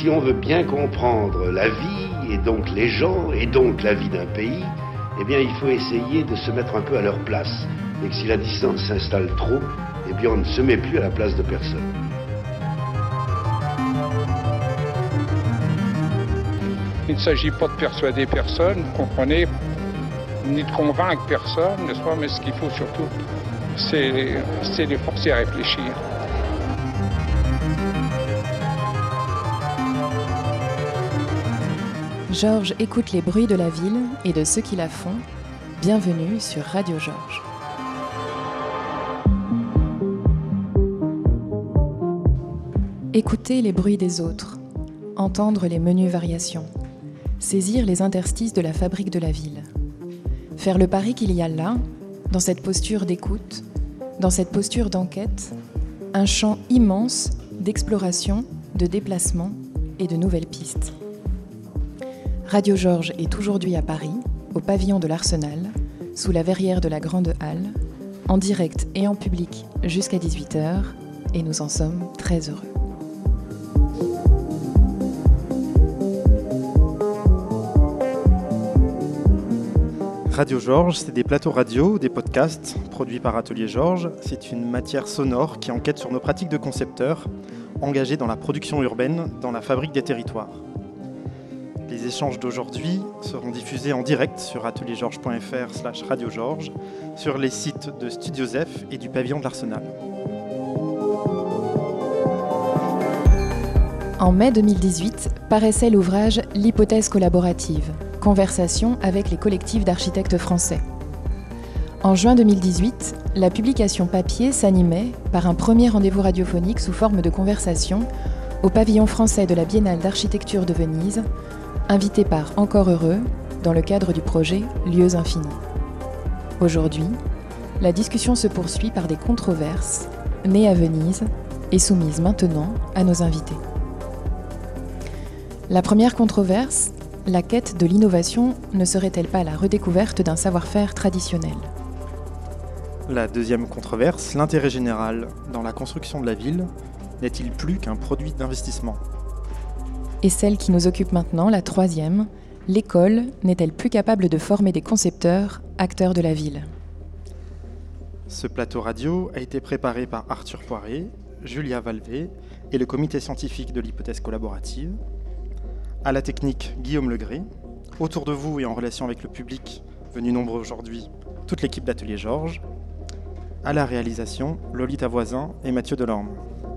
si on veut bien comprendre la vie, et donc les gens, et donc la vie d'un pays, eh bien il faut essayer de se mettre un peu à leur place. Et que si la distance s'installe trop, eh bien on ne se met plus à la place de personne. Il ne s'agit pas de persuader personne, vous comprenez, ni de convaincre personne, n'est-ce pas? Mais ce qu'il faut surtout, c'est les forcer à réfléchir. Georges écoute les bruits de la ville et de ceux qui la font. Bienvenue sur Radio Georges. Écouter les bruits des autres, entendre les menues variations, saisir les interstices de la fabrique de la ville. Faire le pari qu'il y a là, dans cette posture d'écoute, dans cette posture d'enquête, un champ immense d'exploration, de déplacement et de nouvelles pistes. Radio Georges est aujourd'hui à Paris, au pavillon de l'Arsenal, sous la verrière de la Grande Halle, en direct et en public jusqu'à 18h, et nous en sommes très heureux. Radio Georges, c'est des plateaux radio, des podcasts produits par Atelier Georges. C'est une matière sonore qui enquête sur nos pratiques de concepteurs engagés dans la production urbaine, dans la fabrique des territoires. Les échanges d'aujourd'hui seront diffusés en direct sur ateliergeorges.fr/Radio Georges, sur les sites de Studio Zef et du pavillon de l'Arsenal. En mai 2018, paraissait l'ouvrage « L'hypothèse collaborative », conversation avec les collectifs d'architectes français. En juin 2018, la publication papier s'animait par un premier rendez-vous radiophonique sous forme de conversation au pavillon français de la Biennale d'architecture de Venise, invité par Encore Heureux dans le cadre du projet Lieux Infinis. Aujourd'hui, la discussion se poursuit par des controverses nées à Venise et soumises maintenant à nos invités. La première controverse, la quête de l'innovation ne serait-elle pas la redécouverte d'un savoir-faire traditionnel ? La deuxième controverse, l'intérêt général dans la construction de la ville, n'est-il plus qu'un produit d'investissement ? Et celle qui nous occupe maintenant, la troisième, l'école n'est-elle plus capable de former des concepteurs, acteurs de la ville ? Ce plateau radio a été préparé par Arthur Poiré, Julia Valvé et le comité scientifique de l'hypothèse collaborative. À la technique, Guillaume Legré. Autour de vous et en relation avec le public, venu nombreux aujourd'hui, toute l'équipe d'Atelier Georges. À la réalisation, Lolita Voisin et Mathieu Delorme.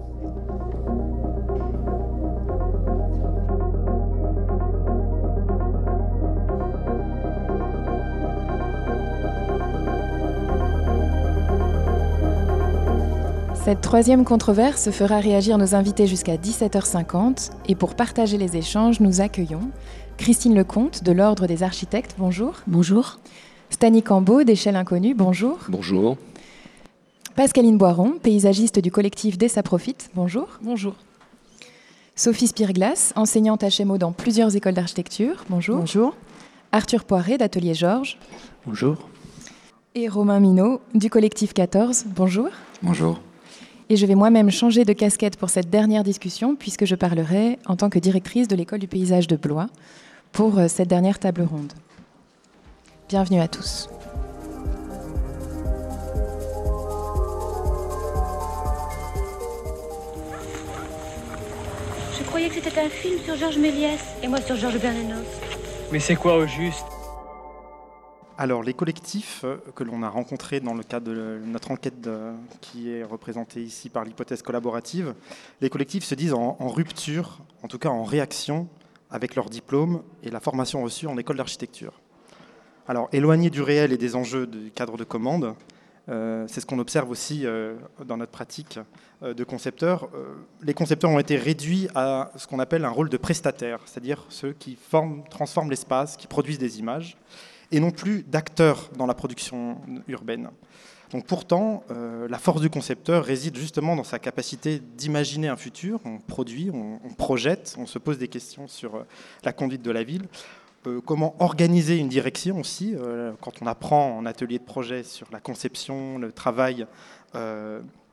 Cette troisième controverse fera réagir nos invités jusqu'à 17h50 et pour partager les échanges, nous accueillons Christine Lecomte de l'Ordre des architectes, bonjour. Bonjour. Stany Cambo d'Échelle Inconnue, bonjour. Bonjour. Pascaline Boiron, paysagiste du collectif Dès ça profite, bonjour. Bonjour. Sophie Spirglas, enseignante HMO dans plusieurs écoles d'architecture, bonjour. Bonjour. Arthur Poiré d'Atelier Georges. Bonjour. Et Romain Minot du collectif 14, bonjour. Bonjour. Et je vais moi-même changer de casquette pour cette dernière discussion puisque je parlerai en tant que directrice de l'école du paysage de Blois pour cette dernière table ronde. Bienvenue à tous. Je croyais que c'était un film sur Georges Méliès et moi sur Georges Bernanos. Mais c'est quoi au juste ? Alors, les collectifs que l'on a rencontrés dans le cadre de notre enquête qui est représentée ici par l'hypothèse collaborative, les collectifs se disent en rupture, en tout cas en réaction avec leur diplôme et la formation reçue en école d'architecture. Alors, éloignés du réel et des enjeux du cadre de commande, c'est ce qu'on observe aussi dans notre pratique de concepteurs. Les concepteurs ont été réduits à ce qu'on appelle un rôle de prestataire, c'est-à-dire ceux qui transforment l'espace, qui produisent des images, et non plus d'acteurs dans la production urbaine. Donc pourtant, la force du concepteur réside justement dans sa capacité d'imaginer un futur. On produit, on projette, on se pose des questions sur la conduite de la ville. Comment organiser une direction aussi, quand on apprend en atelier de projet sur la conception, le travail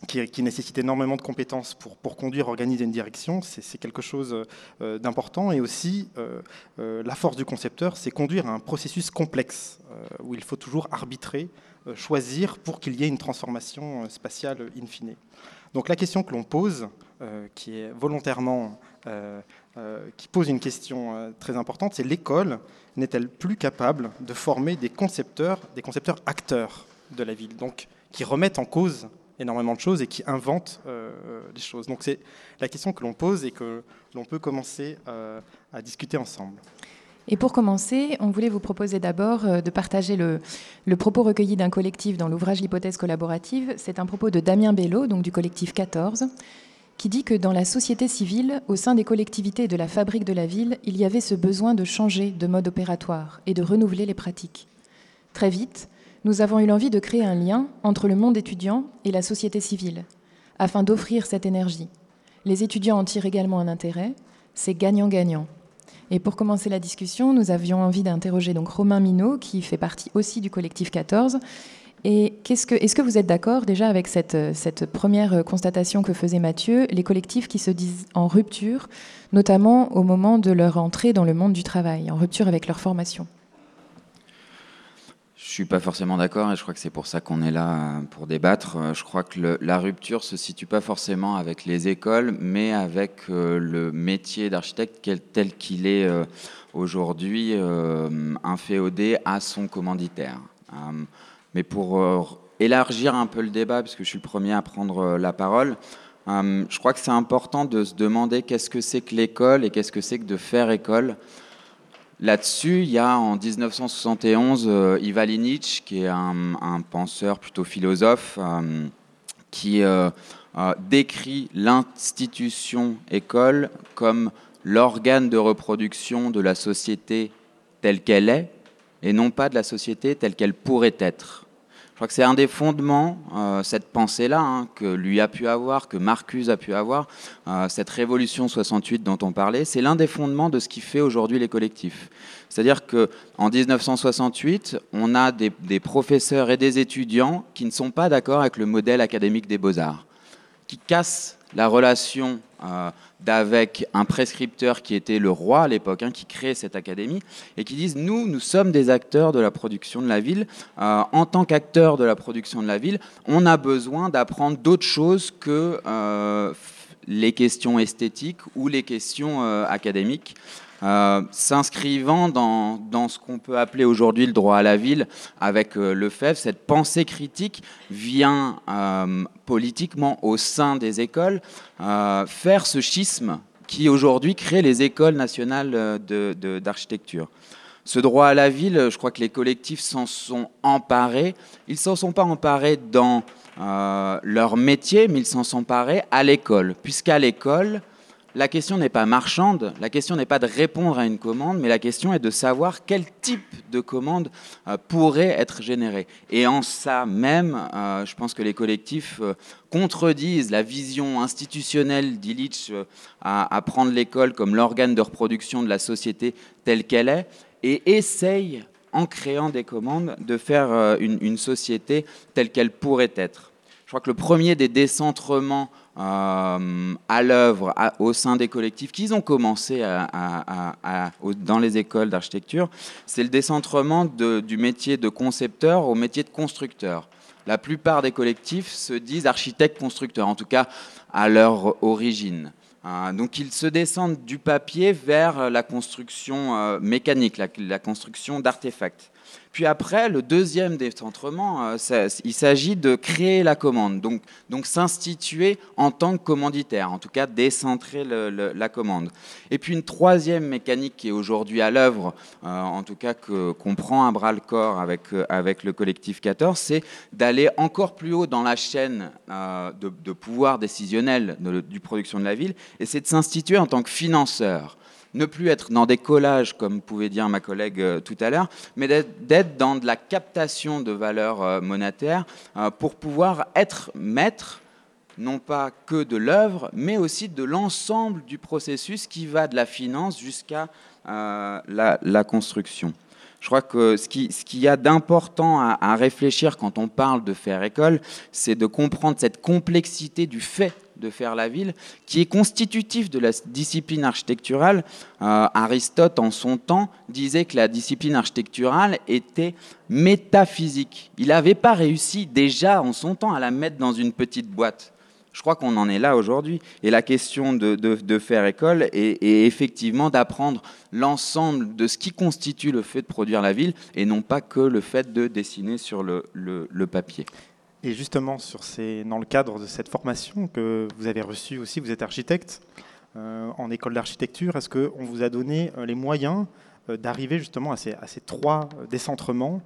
qui nécessite énormément de compétences pour conduire, organiser une direction. C'est quelque chose d'important. Et aussi, la force du concepteur, c'est conduire un processus complexe où il faut toujours arbitrer, choisir pour qu'il y ait une transformation spatiale in fine. Donc la question que l'on pose, qui est volontairement, qui pose une question très importante, c'est l'école n'est-elle plus capable de former des concepteurs acteurs de la ville, donc qui remettent en cause énormément de choses et qui inventent des choses. Donc c'est la question que l'on pose et que l'on peut commencer à discuter ensemble. Et pour commencer, on voulait vous proposer d'abord de partager le propos recueilli d'un collectif dans l'ouvrage L'hypothèse collaborative. C'est un propos de Damien Bello, donc du collectif 14, qui dit que dans la société civile, au sein des collectivités et de la fabrique de la ville, il y avait ce besoin de changer de mode opératoire et de renouveler les pratiques. Très vite, nous avons eu l'envie de créer un lien entre le monde étudiant et la société civile, afin d'offrir cette énergie. Les étudiants en tirent également un intérêt, c'est gagnant-gagnant. Et pour commencer la discussion, nous avions envie d'interroger donc Romain Minot, qui fait partie aussi du collectif 14. Et est-ce que vous êtes d'accord déjà avec cette première constatation que faisait Mathieu, les collectifs qui se disent en rupture, notamment au moment de leur entrée dans le monde du travail, en rupture avec leur formation ? Je ne suis pas forcément d'accord et je crois que c'est pour ça qu'on est là pour débattre. Je crois que la rupture ne se situe pas forcément avec les écoles, mais avec le métier d'architecte tel qu'il est aujourd'hui inféodé à son commanditaire. Mais pour élargir un peu le débat, parce que je suis le premier à prendre la parole, je crois que c'est important de se demander qu'est-ce que c'est que l'école et qu'est-ce que c'est que de faire école. Là-dessus, il y a en 1971 Ivan Illich, qui est un penseur plutôt philosophe, qui décrit l'institution école comme l'organe de reproduction de la société telle qu'elle est, et non pas de la société telle qu'elle pourrait être. Je crois que c'est un des fondements, cette pensée-là, que lui a pu avoir, que Marcuse a pu avoir, cette révolution 68 dont on parlait, c'est l'un des fondements de ce qui fait aujourd'hui les collectifs. C'est-à-dire qu'en 1968, on a des professeurs et des étudiants qui ne sont pas d'accord avec le modèle académique des beaux-arts, qui cassent la relation d'avec un prescripteur qui était le roi à l'époque, qui créait cette académie, et qui disent nous sommes des acteurs de la production de la ville. En tant qu'acteurs de la production de la ville, on a besoin d'apprendre d'autres choses que les questions esthétiques ou les questions académiques. S'inscrivant dans ce qu'on peut appeler aujourd'hui le droit à la ville avec Lefebvre, cette pensée critique vient politiquement au sein des écoles faire ce schisme qui aujourd'hui crée les écoles nationales d'architecture. Ce droit à la ville, je crois que les collectifs s'en sont emparés. Ils ne s'en sont pas emparés dans leur métier, mais ils s'en sont emparés à l'école, puisqu'à l'école, la question n'est pas marchande, la question n'est pas de répondre à une commande, mais la question est de savoir quel type de commande pourrait être générée. Et en ça même, je pense que les collectifs contredisent la vision institutionnelle d'Illich à prendre l'école comme l'organe de reproduction de la société telle qu'elle est, et essayent, en créant des commandes, de faire une société telle qu'elle pourrait être. Je crois que le premier des décentrements à l'œuvre au sein des collectifs qu'ils ont commencé dans les écoles d'architecture, c'est le décentrement du métier de concepteur au métier de constructeur. La plupart des collectifs se disent architectes-constructeurs, en tout cas à leur origine. Donc ils se descendent du papier vers la construction mécanique, la construction d'artefacts. Puis après, le deuxième décentrement, il s'agit de créer la commande, donc s'instituer en tant que commanditaire, en tout cas décentrer la commande. Et puis une troisième mécanique qui est aujourd'hui à l'œuvre, en tout cas qu'on prend à bras-le-corps avec le collectif 14, c'est d'aller encore plus haut dans la chaîne de pouvoir décisionnel du production de la ville, et c'est de s'instituer en tant que financeur. Ne plus être dans des collages, comme pouvait dire ma collègue tout à l'heure, mais d'être dans de la captation de valeur monétaire pour pouvoir être maître, non pas que de l'œuvre, mais aussi de l'ensemble du processus qui va de la finance jusqu'à la construction. Je crois que ce qu'il y a d'important à réfléchir quand on parle de faire école, c'est de comprendre cette complexité du fait de faire la ville, qui est constitutif de la discipline architecturale. Aristote, en son temps, disait que la discipline architecturale était métaphysique. Il n'avait pas réussi déjà en son temps à la mettre dans une petite boîte. Je crois qu'on en est là aujourd'hui. Et la question de faire école est effectivement d'apprendre l'ensemble de ce qui constitue le fait de produire la ville et non pas que le fait de dessiner sur le papier. Et justement, dans le cadre de cette formation que vous avez reçue aussi, vous êtes architecte en école d'architecture, est-ce qu'on vous a donné les moyens d'arriver justement à ces 3 décentrements,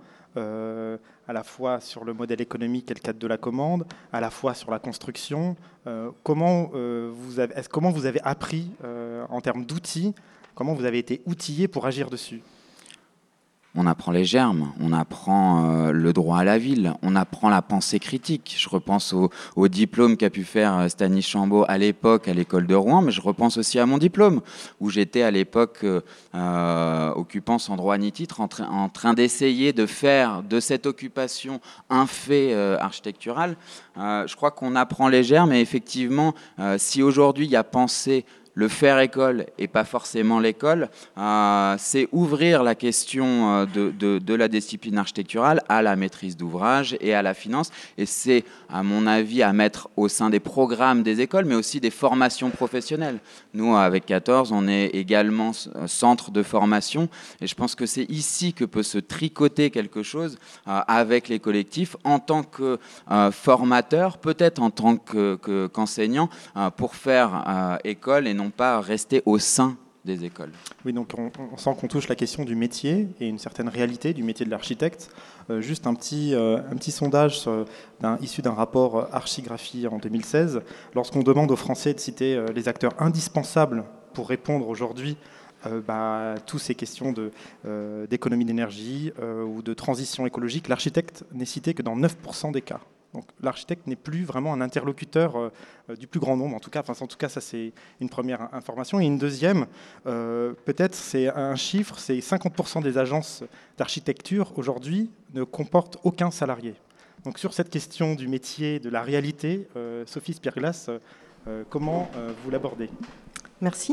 à la fois sur le modèle économique et le cadre de la commande, à la fois sur la construction. Comment vous avez appris en termes d'outils, comment vous avez été outillé pour agir dessus ? On apprend les germes, on apprend le droit à la ville, on apprend la pensée critique. Je repense au diplôme qu'a pu faire Stanis Chambaud à l'époque à l'école de Rouen, mais je repense aussi à mon diplôme, où j'étais à l'époque occupant sans droit ni titre, en train d'essayer de faire de cette occupation un fait architectural. Je crois qu'on apprend les germes, et effectivement, si aujourd'hui il y a pensé le faire école et pas forcément l'école, c'est ouvrir la question de la discipline architecturale à la maîtrise d'ouvrage et à la finance. Et c'est, à mon avis, à mettre au sein des programmes des écoles, mais aussi des formations professionnelles. Nous, avec 14, on est également centre de formation. Et je pense que c'est ici que peut se tricoter quelque chose avec les collectifs en tant que formateur, peut-être en tant qu'enseignant, pour faire école et non pas rester au sein des écoles. Oui, donc on sent qu'on touche la question du métier et une certaine réalité du métier de l'architecte. Juste un petit sondage issu d'un rapport Archigraphie en 2016. Lorsqu'on demande aux Français de citer les acteurs indispensables pour répondre aujourd'hui toutes ces questions d'économie d'énergie ou de transition écologique, l'architecte n'est cité que dans 9% des cas. Donc l'architecte n'est plus vraiment un interlocuteur du plus grand nombre, en tout cas ça c'est une première information. Et une deuxième, peut-être c'est un chiffre, c'est 50% des agences d'architecture aujourd'hui ne comportent aucun salarié. Donc sur cette question du métier, de la réalité, Sophie Spierglas, comment vous l'abordez ? Merci.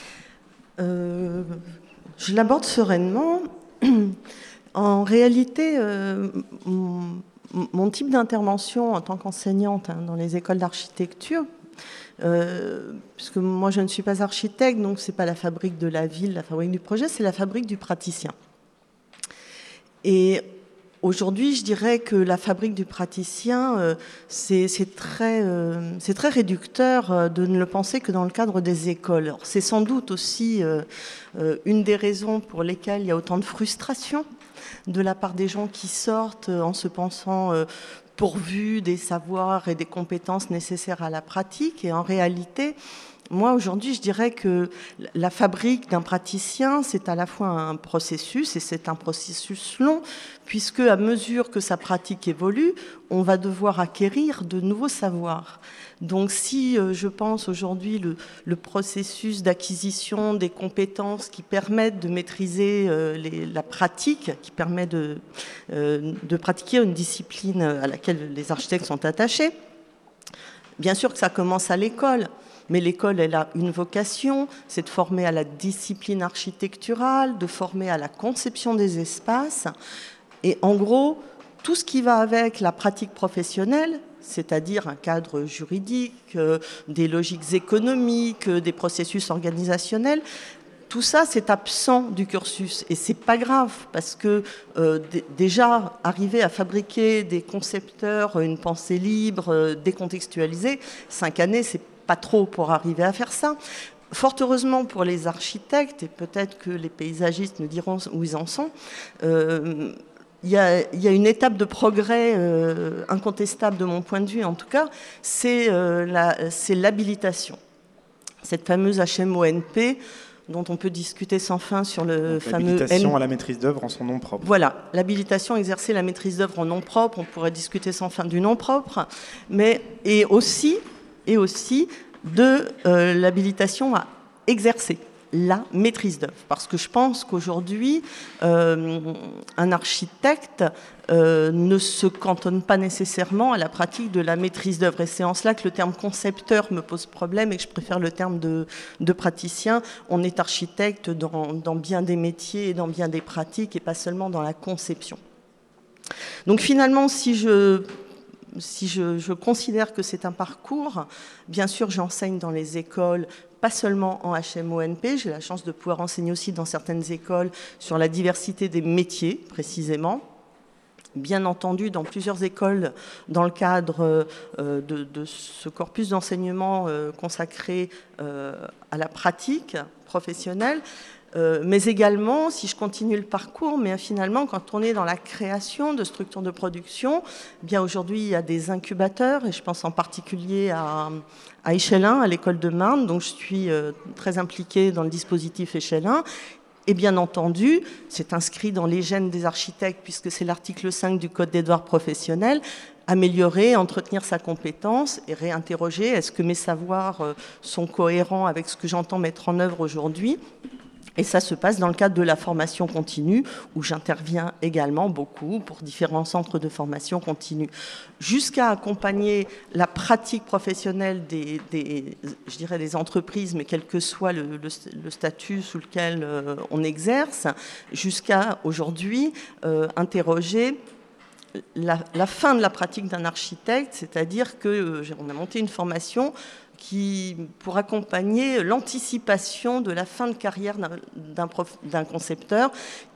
Je l'aborde sereinement. En réalité, mon type d'intervention en tant qu'enseignante dans les écoles d'architecture, puisque moi je ne suis pas architecte, donc ce n'est pas la fabrique de la ville, la fabrique du projet, c'est la fabrique du praticien. Et aujourd'hui, je dirais que la fabrique du praticien, c'est très réducteur de ne le penser que dans le cadre des écoles. C'est sans doute aussi une des raisons pour lesquelles il y a autant de frustration de la part des gens qui sortent en se pensant pourvus des savoirs et des compétences nécessaires à la pratique. Et en réalité, moi, aujourd'hui, je dirais que la fabrique d'un praticien, c'est à la fois un processus, et c'est un processus long, puisque à mesure que sa pratique évolue, on va devoir acquérir de nouveaux savoirs. Donc si je pense aujourd'hui le processus d'acquisition des compétences qui permettent de maîtriser la pratique, qui permet de pratiquer une discipline à laquelle les architectes sont attachés, bien sûr que ça commence à l'école. Mais l'école, elle a une vocation, c'est de former à la discipline architecturale, de former à la conception des espaces. Et en gros, tout ce qui va avec la pratique professionnelle, c'est-à-dire un cadre juridique, des logiques économiques, des processus organisationnels, tout ça, c'est absent du cursus. Et c'est pas grave, parce que déjà, arriver à fabriquer des concepteurs, une pensée libre, décontextualisée, 5 années, c'est pas trop pour arriver à faire ça. Fort heureusement pour les architectes, et peut-être que les paysagistes nous diront où ils en sont, il y a une étape de progrès incontestable de mon point de vue, en tout cas, c'est l'habilitation. Cette fameuse HMONP, dont on peut discuter sans fin sur le fameux... L'habilitation à la maîtrise d'œuvre en son nom propre. Voilà, l'habilitation à exercer la maîtrise d'œuvre en nom propre, on pourrait discuter sans fin du nom propre, et aussi de l'habilitation à exercer. la maîtrise d'œuvre. Parce que je pense qu'aujourd'hui, un architecte ne se cantonne pas nécessairement à la pratique de la maîtrise d'œuvre. Et c'est en cela que le terme concepteur me pose problème et que je préfère le terme de praticien. On est architecte dans bien des métiers et dans bien des pratiques et pas seulement dans la conception. Donc finalement, si je considère que c'est un parcours, bien sûr j'enseigne dans les écoles, pas seulement en HMONP, j'ai la chance de pouvoir enseigner aussi dans certaines écoles sur la diversité des métiers précisément. Bien entendu, dans plusieurs écoles, dans le cadre de ce corpus d'enseignement consacré à la pratique professionnelle, mais également, si je continue le parcours, mais finalement, quand on est dans la création de structures de production, bien aujourd'hui, il y a des incubateurs, et je pense en particulier à Échelle 1, à l'école de Marne, donc je suis très impliquée dans le dispositif Échelle 1. Et bien entendu, c'est inscrit dans les gènes des architectes, puisque c'est l'article 5 du Code des devoirs professionnels, améliorer, entretenir sa compétence et réinterroger, est-ce que mes savoirs sont cohérents avec ce que j'entends mettre en œuvre aujourd'hui ? Et ça se passe dans le cadre de la formation continue, où j'interviens également beaucoup pour différents centres de formation continue, jusqu'à accompagner la pratique professionnelle je dirais des entreprises, mais quel que soit le statut sous lequel on exerce, jusqu'à aujourd'hui interroger la fin de la pratique d'un architecte, c'est-à-dire qu'on a monté une formation pour accompagner l'anticipation de la fin de carrière d'un concepteur,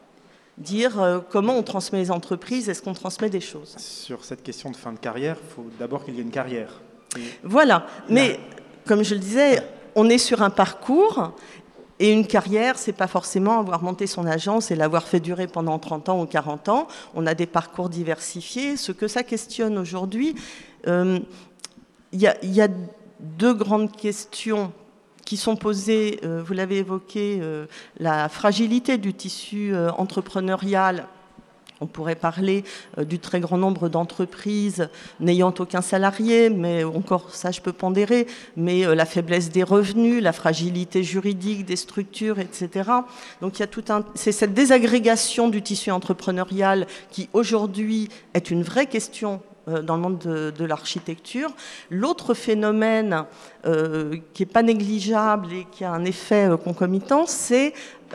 dire comment on transmet les entreprises, est-ce qu'on transmet des choses ? Sur cette question de fin de carrière, il faut d'abord qu'il y ait une carrière. Voilà, mais comme je le disais, on est sur un parcours, et une carrière, c'est pas forcément avoir monté son agence et l'avoir fait durer pendant 30 ans ou 40 ans. On a des parcours diversifiés. Ce que ça questionne aujourd'hui, il y a deux grandes questions qui sont posées, vous l'avez évoqué, la fragilité du tissu entrepreneurial. On pourrait parler du très grand nombre d'entreprises n'ayant aucun salarié, mais encore ça je peux pondérer, mais la faiblesse des revenus, la fragilité juridique des structures, etc. Donc il y a c'est cette désagrégation du tissu entrepreneurial qui aujourd'hui est une vraie question dans le monde de l'architecture. L'autre phénomène qui n'est pas négligeable et qui a un effet concomitant, c'est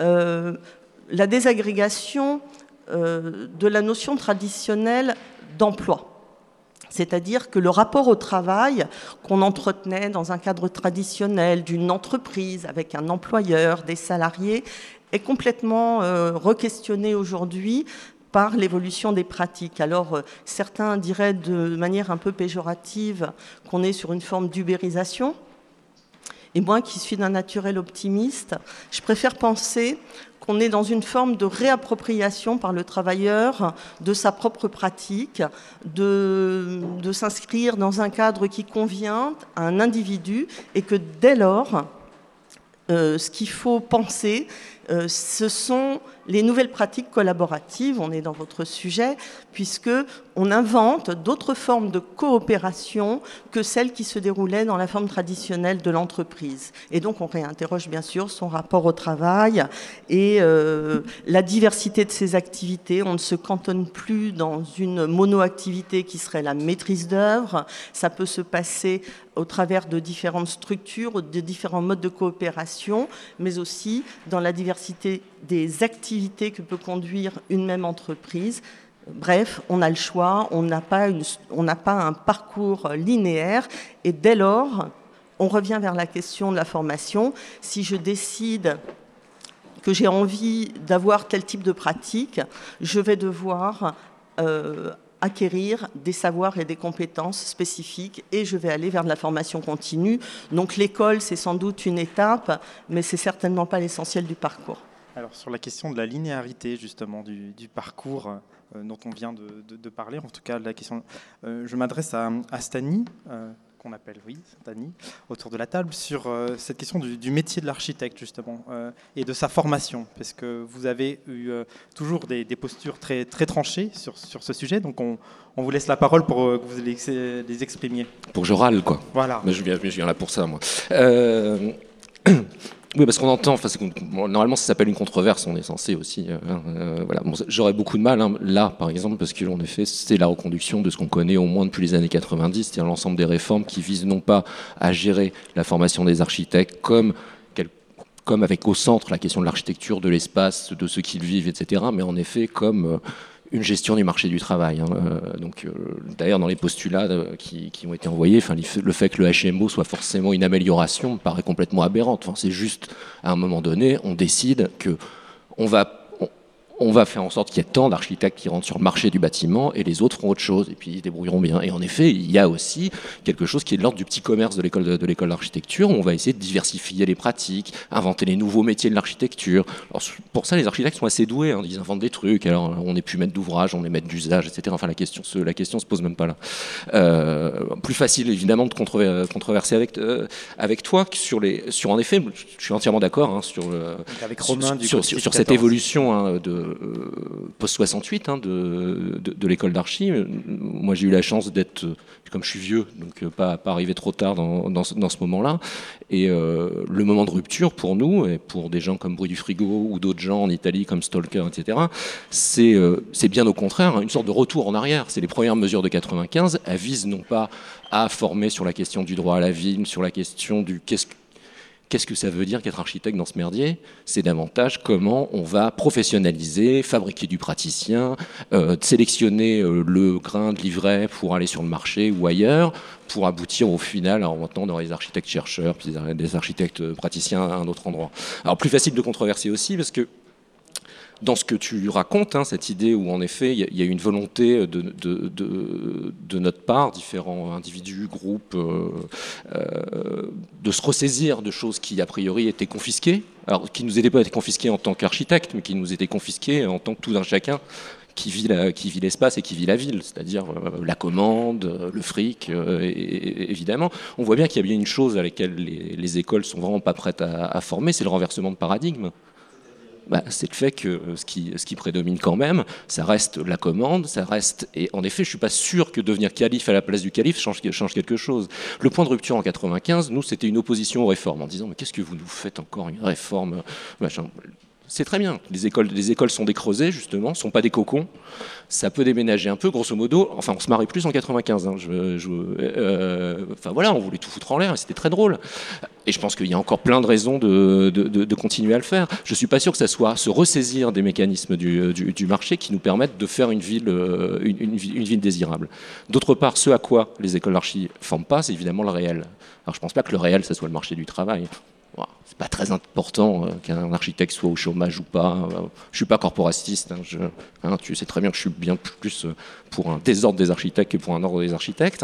la désagrégation de la notion traditionnelle d'emploi. C'est-à-dire que le rapport au travail qu'on entretenait dans un cadre traditionnel d'une entreprise avec un employeur, des salariés, est complètement re-questionné aujourd'hui par l'évolution des pratiques. Alors, certains diraient de manière un peu péjorative qu'on est sur une forme d'ubérisation. Et moi, qui suis d'un naturel optimiste, je préfère penser qu'on est dans une forme de réappropriation par le travailleur de sa propre pratique, de s'inscrire dans un cadre qui convient à un individu, et que dès lors, ce qu'il faut penser, ce sont les nouvelles pratiques collaboratives, on est dans votre sujet, puisqu'on invente d'autres formes de coopération que celles qui se déroulaient dans la forme traditionnelle de l'entreprise. Et donc on réinterroge bien sûr son rapport au travail et la diversité de ses activités. On ne se cantonne plus dans une mono-activité qui serait la maîtrise d'œuvre. Ça peut se passer au travers de différentes structures, de différents modes de coopération, mais aussi dans la diversité des activités que peut conduire une même entreprise. Bref, on a le choix, on n'a pas un parcours linéaire, et dès lors, on revient vers la question de la formation. Si je décide que j'ai envie d'avoir tel type de pratique, je vais devoir acquérir des savoirs et des compétences spécifiques, et je vais aller vers de la formation continue. Donc l'école, c'est sans doute une étape, mais c'est certainement pas l'essentiel du parcours. Alors sur la question de la linéarité justement du parcours dont on vient de parler, en tout cas la question, je m'adresse à Stani, qu'on appelle Stani, autour de la table, sur cette question du métier de l'architecte justement et de sa formation, parce que vous avez eu toujours des postures très, très tranchées sur ce sujet, donc on vous laisse la parole pour que vous les exprimiez. Pour que je râle, quoi. Voilà. Mais je viens là pour ça, moi. Oui, parce qu'on entend, normalement ça s'appelle une controverse, on est censé aussi. Voilà. Bon, j'aurais beaucoup de mal, hein, là par exemple, parce qu'en effet c'est la reconduction de ce qu'on connaît au moins depuis les années 90, c'est-à-dire l'ensemble des réformes qui visent non pas à gérer la formation des architectes comme avec au centre la question de l'architecture, de l'espace, de ceux qui le vivent, etc., mais en effet comme une gestion du marché du travail. D'ailleurs, dans les postulats qui ont été envoyés, le fait que le HMO soit forcément une amélioration me paraît complètement aberrante. C'est juste, à un moment donné, on décide qu'on va faire en sorte qu'il y ait tant d'architectes qui rentrent sur le marché du bâtiment et les autres feront autre chose et puis ils se débrouilleront bien. Et en effet, il y a aussi quelque chose qui est de l'ordre du petit commerce de l'école d'architecture où on va essayer de diversifier les pratiques, inventer les nouveaux métiers de l'architecture. Alors, pour ça, les architectes sont assez doués, hein, ils inventent des trucs. Alors, on n'est plus maître d'ouvrage, on est maître d'usage, etc. Enfin, la question se pose même pas là. Plus facile, évidemment, de controverser avec toi sur en effet, je suis entièrement d'accord, hein, avec Romain sur cette évolution, hein, post-68 hein, de l'école d'archi. Moi, j'ai eu la chance d'être, comme je suis vieux, donc pas arriver trop tard dans ce moment-là. Et le moment de rupture pour nous, et pour des gens comme Bruit du Frigo ou d'autres gens en Italie comme Stalker, etc., c'est bien au contraire une sorte de retour en arrière. C'est les premières mesures de 95. Elles visent non pas à former sur la question du droit à la ville, sur la question du qu'est-ce que ça veut dire qu'être architecte dans ce merdier? C'est davantage comment on va professionnaliser, fabriquer du praticien, sélectionner le grain de livret pour aller sur le marché ou ailleurs, pour aboutir au final à maintenant dans les architectes chercheurs, puis des architectes praticiens à un autre endroit. Alors plus facile de controverser aussi parce que dans ce que tu racontes, hein, cette idée où en effet il y a une volonté de notre part, différents individus, groupes, de se ressaisir de choses qui a priori étaient confisquées, alors qui nous étaient pas confisquées en tant qu'architectes, mais qui nous étaient confisquées en tant que tout un chacun qui vit l'espace et qui vit la ville, c'est-à-dire la commande, le fric, évidemment. On voit bien qu'il y a bien une chose à laquelle les écoles sont vraiment pas prêtes à former, c'est le renversement de paradigme. C'est le fait que ce qui prédomine quand même, ça reste la commande, ça reste... Et en effet, je ne suis pas sûr que devenir calife à la place du calife change quelque chose. Le point de rupture en 95, nous, c'était une opposition aux réformes, en disant « Mais qu'est-ce que vous nous faites encore une réforme ?» C'est très bien. Les écoles sont des creusets, justement, ne sont pas des cocons. Ça peut déménager un peu, grosso modo. Enfin, on se marrait plus en 95. Hein. Enfin, voilà, on voulait tout foutre en l'air et c'était très drôle. Et je pense qu'il y a encore plein de raisons de continuer à le faire. Je ne suis pas sûr que ça soit se ressaisir des mécanismes du marché qui nous permettent de faire une ville désirable. D'autre part, ce à quoi les écoles d'archi ne forment pas, c'est évidemment le réel. Alors, je ne pense pas que le réel, ça soit le marché du travail. C'est pas très important qu'un architecte soit au chômage ou pas. Je suis pas corporatiste. Tu sais très bien que je suis bien plus pour un désordre des architectes que pour un ordre des architectes.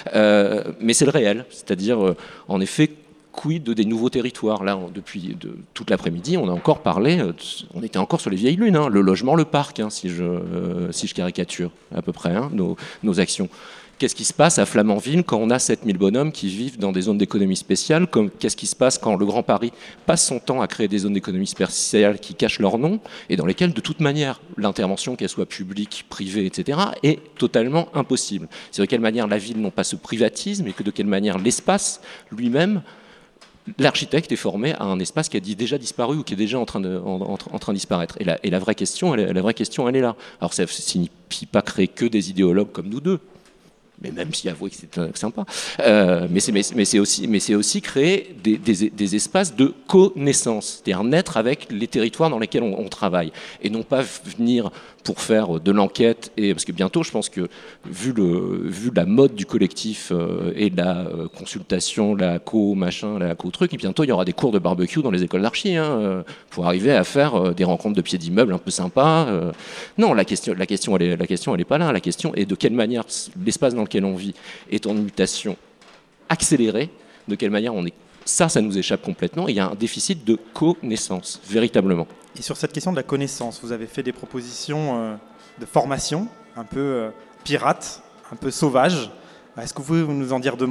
Mais c'est le réel. C'est-à-dire, en effet, quid des nouveaux territoires. Là, depuis toute l'après-midi, on a encore parlé, on était encore sur les vieilles lunes, hein, le logement, le parc, hein, si je caricature à peu près nos actions. Qu'est-ce qui se passe à Flamanville quand on a 7000 bonhommes qui vivent dans des zones d'économie spéciale? Qu'est-ce qui se passe quand le Grand Paris passe son temps à créer des zones d'économie spéciale qui cachent leur nom et dans lesquelles, de toute manière, l'intervention, qu'elle soit publique, privée, etc., est totalement impossible? C'est de quelle manière la ville non pas se privatise, mais que de quelle manière l'espace lui-même, l'architecte est formé à un espace qui a déjà disparu ou qui est déjà en train de disparaître. Et la vraie question, elle est là. Alors ça ne signifie pas créer que des idéologues comme nous deux, mais même si avouer que c'est sympa, mais c'est aussi créer des espaces de connaissance, c'est-à-dire naître avec les territoires dans lesquels on travaille, et non pas venir pour faire de l'enquête, parce que bientôt, je pense que, vu la mode du collectif et de la consultation, la co-truc, et bientôt, il y aura des cours de barbecue dans les écoles d'archi, hein, pour arriver à faire des rencontres de pieds d'immeubles un peu sympas. Non, la question, elle est pas là. La question est de quelle manière l'espace dans lequel on vit est en mutation accélérée, de quelle manière on est... Ça nous échappe complètement, et il y a un déficit de connaissance, véritablement. Et sur cette question de la connaissance, vous avez fait des propositions de formation un peu pirates, un peu sauvages. Est-ce que vous pouvez nous en dire deux mots ?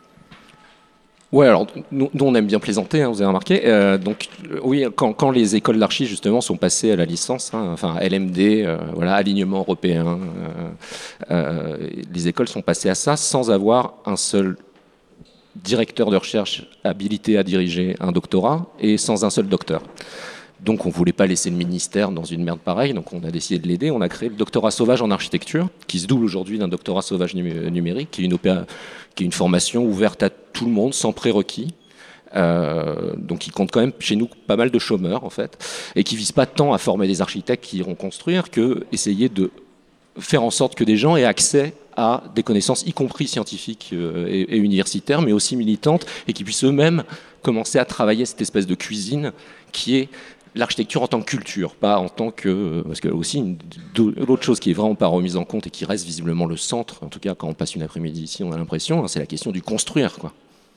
Ouais, alors nous on aime bien plaisanter, hein, vous avez remarqué. Donc oui, quand les écoles d'archi justement sont passées à la licence, hein, enfin LMD, voilà, alignement européen, les écoles sont passées à ça sans avoir un seul directeur de recherche habilité à diriger un doctorat et sans un seul docteur. Donc on ne voulait pas laisser le ministère dans une merde pareille, donc on a décidé de l'aider. On a créé le doctorat sauvage en architecture, qui se double aujourd'hui d'un doctorat sauvage numérique, qui est une formation ouverte à tout le monde, sans prérequis. Donc il compte quand même chez nous pas mal de chômeurs en fait, et qui vise pas tant à former des architectes qui iront construire que essayer de faire en sorte que des gens aient accès à des connaissances, y compris scientifiques et universitaires, mais aussi militantes, et qui puissent eux-mêmes commencer à travailler cette espèce de cuisine qui est l'architecture en tant que culture, pas en tant que... Parce que aussi, l'autre chose qui est vraiment pas remise en compte et qui reste visiblement le centre, en tout cas quand on passe une après-midi ici, on a l'impression, c'est la question du construire, quoi.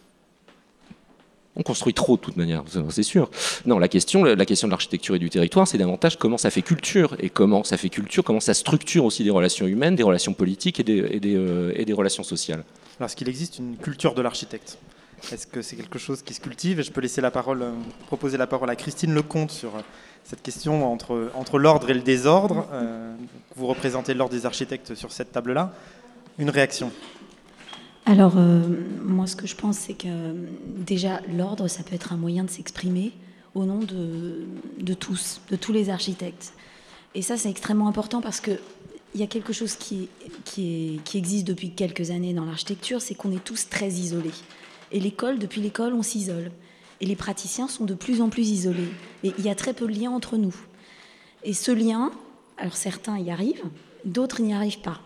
On construit trop de toute manière, c'est sûr. Non, la question de l'architecture et du territoire, c'est davantage comment ça fait culture, et comment ça fait culture, comment ça structure aussi des relations humaines, des relations politiques et des relations sociales. Alors, est-ce qu'il existe une culture de l'architecte ? Est-ce que c'est quelque chose qui se cultive ? Et je peux laisser proposer la parole à Christine Lecomte sur cette question entre l'ordre et le désordre. Vous représentez l'ordre des architectes sur cette table-là. Une réaction ? Alors, moi, ce que je pense, c'est que déjà, l'ordre, ça peut être un moyen de s'exprimer au nom de tous les architectes. Et ça, c'est extrêmement important parce qu'il y a quelque chose qui existe depuis quelques années dans l'architecture, c'est qu'on est tous très isolés. Et depuis l'école, on s'isole. Et les praticiens sont de plus en plus isolés. Et il y a très peu de liens entre nous. Et ce lien, alors certains y arrivent, d'autres n'y arrivent pas.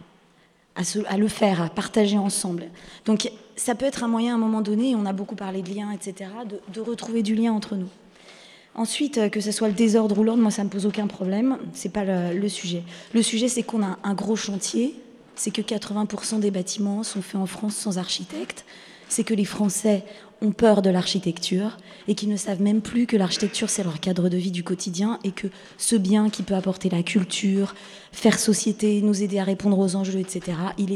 À le faire, à partager ensemble. Donc ça peut être un moyen à un moment donné, on a beaucoup parlé de liens, etc., de retrouver du lien entre nous. Ensuite, que ce soit le désordre ou l'ordre, moi ça ne me pose aucun problème, c'est pas le sujet. Le sujet, c'est qu'on a un gros chantier, c'est que 80% des bâtiments sont faits en France sans architecte, c'est que les Français ont peur de l'architecture et qu'ils ne savent même plus que l'architecture, c'est leur cadre de vie du quotidien et que ce bien qui peut apporter la culture, faire société, nous aider à répondre aux enjeux, etc.,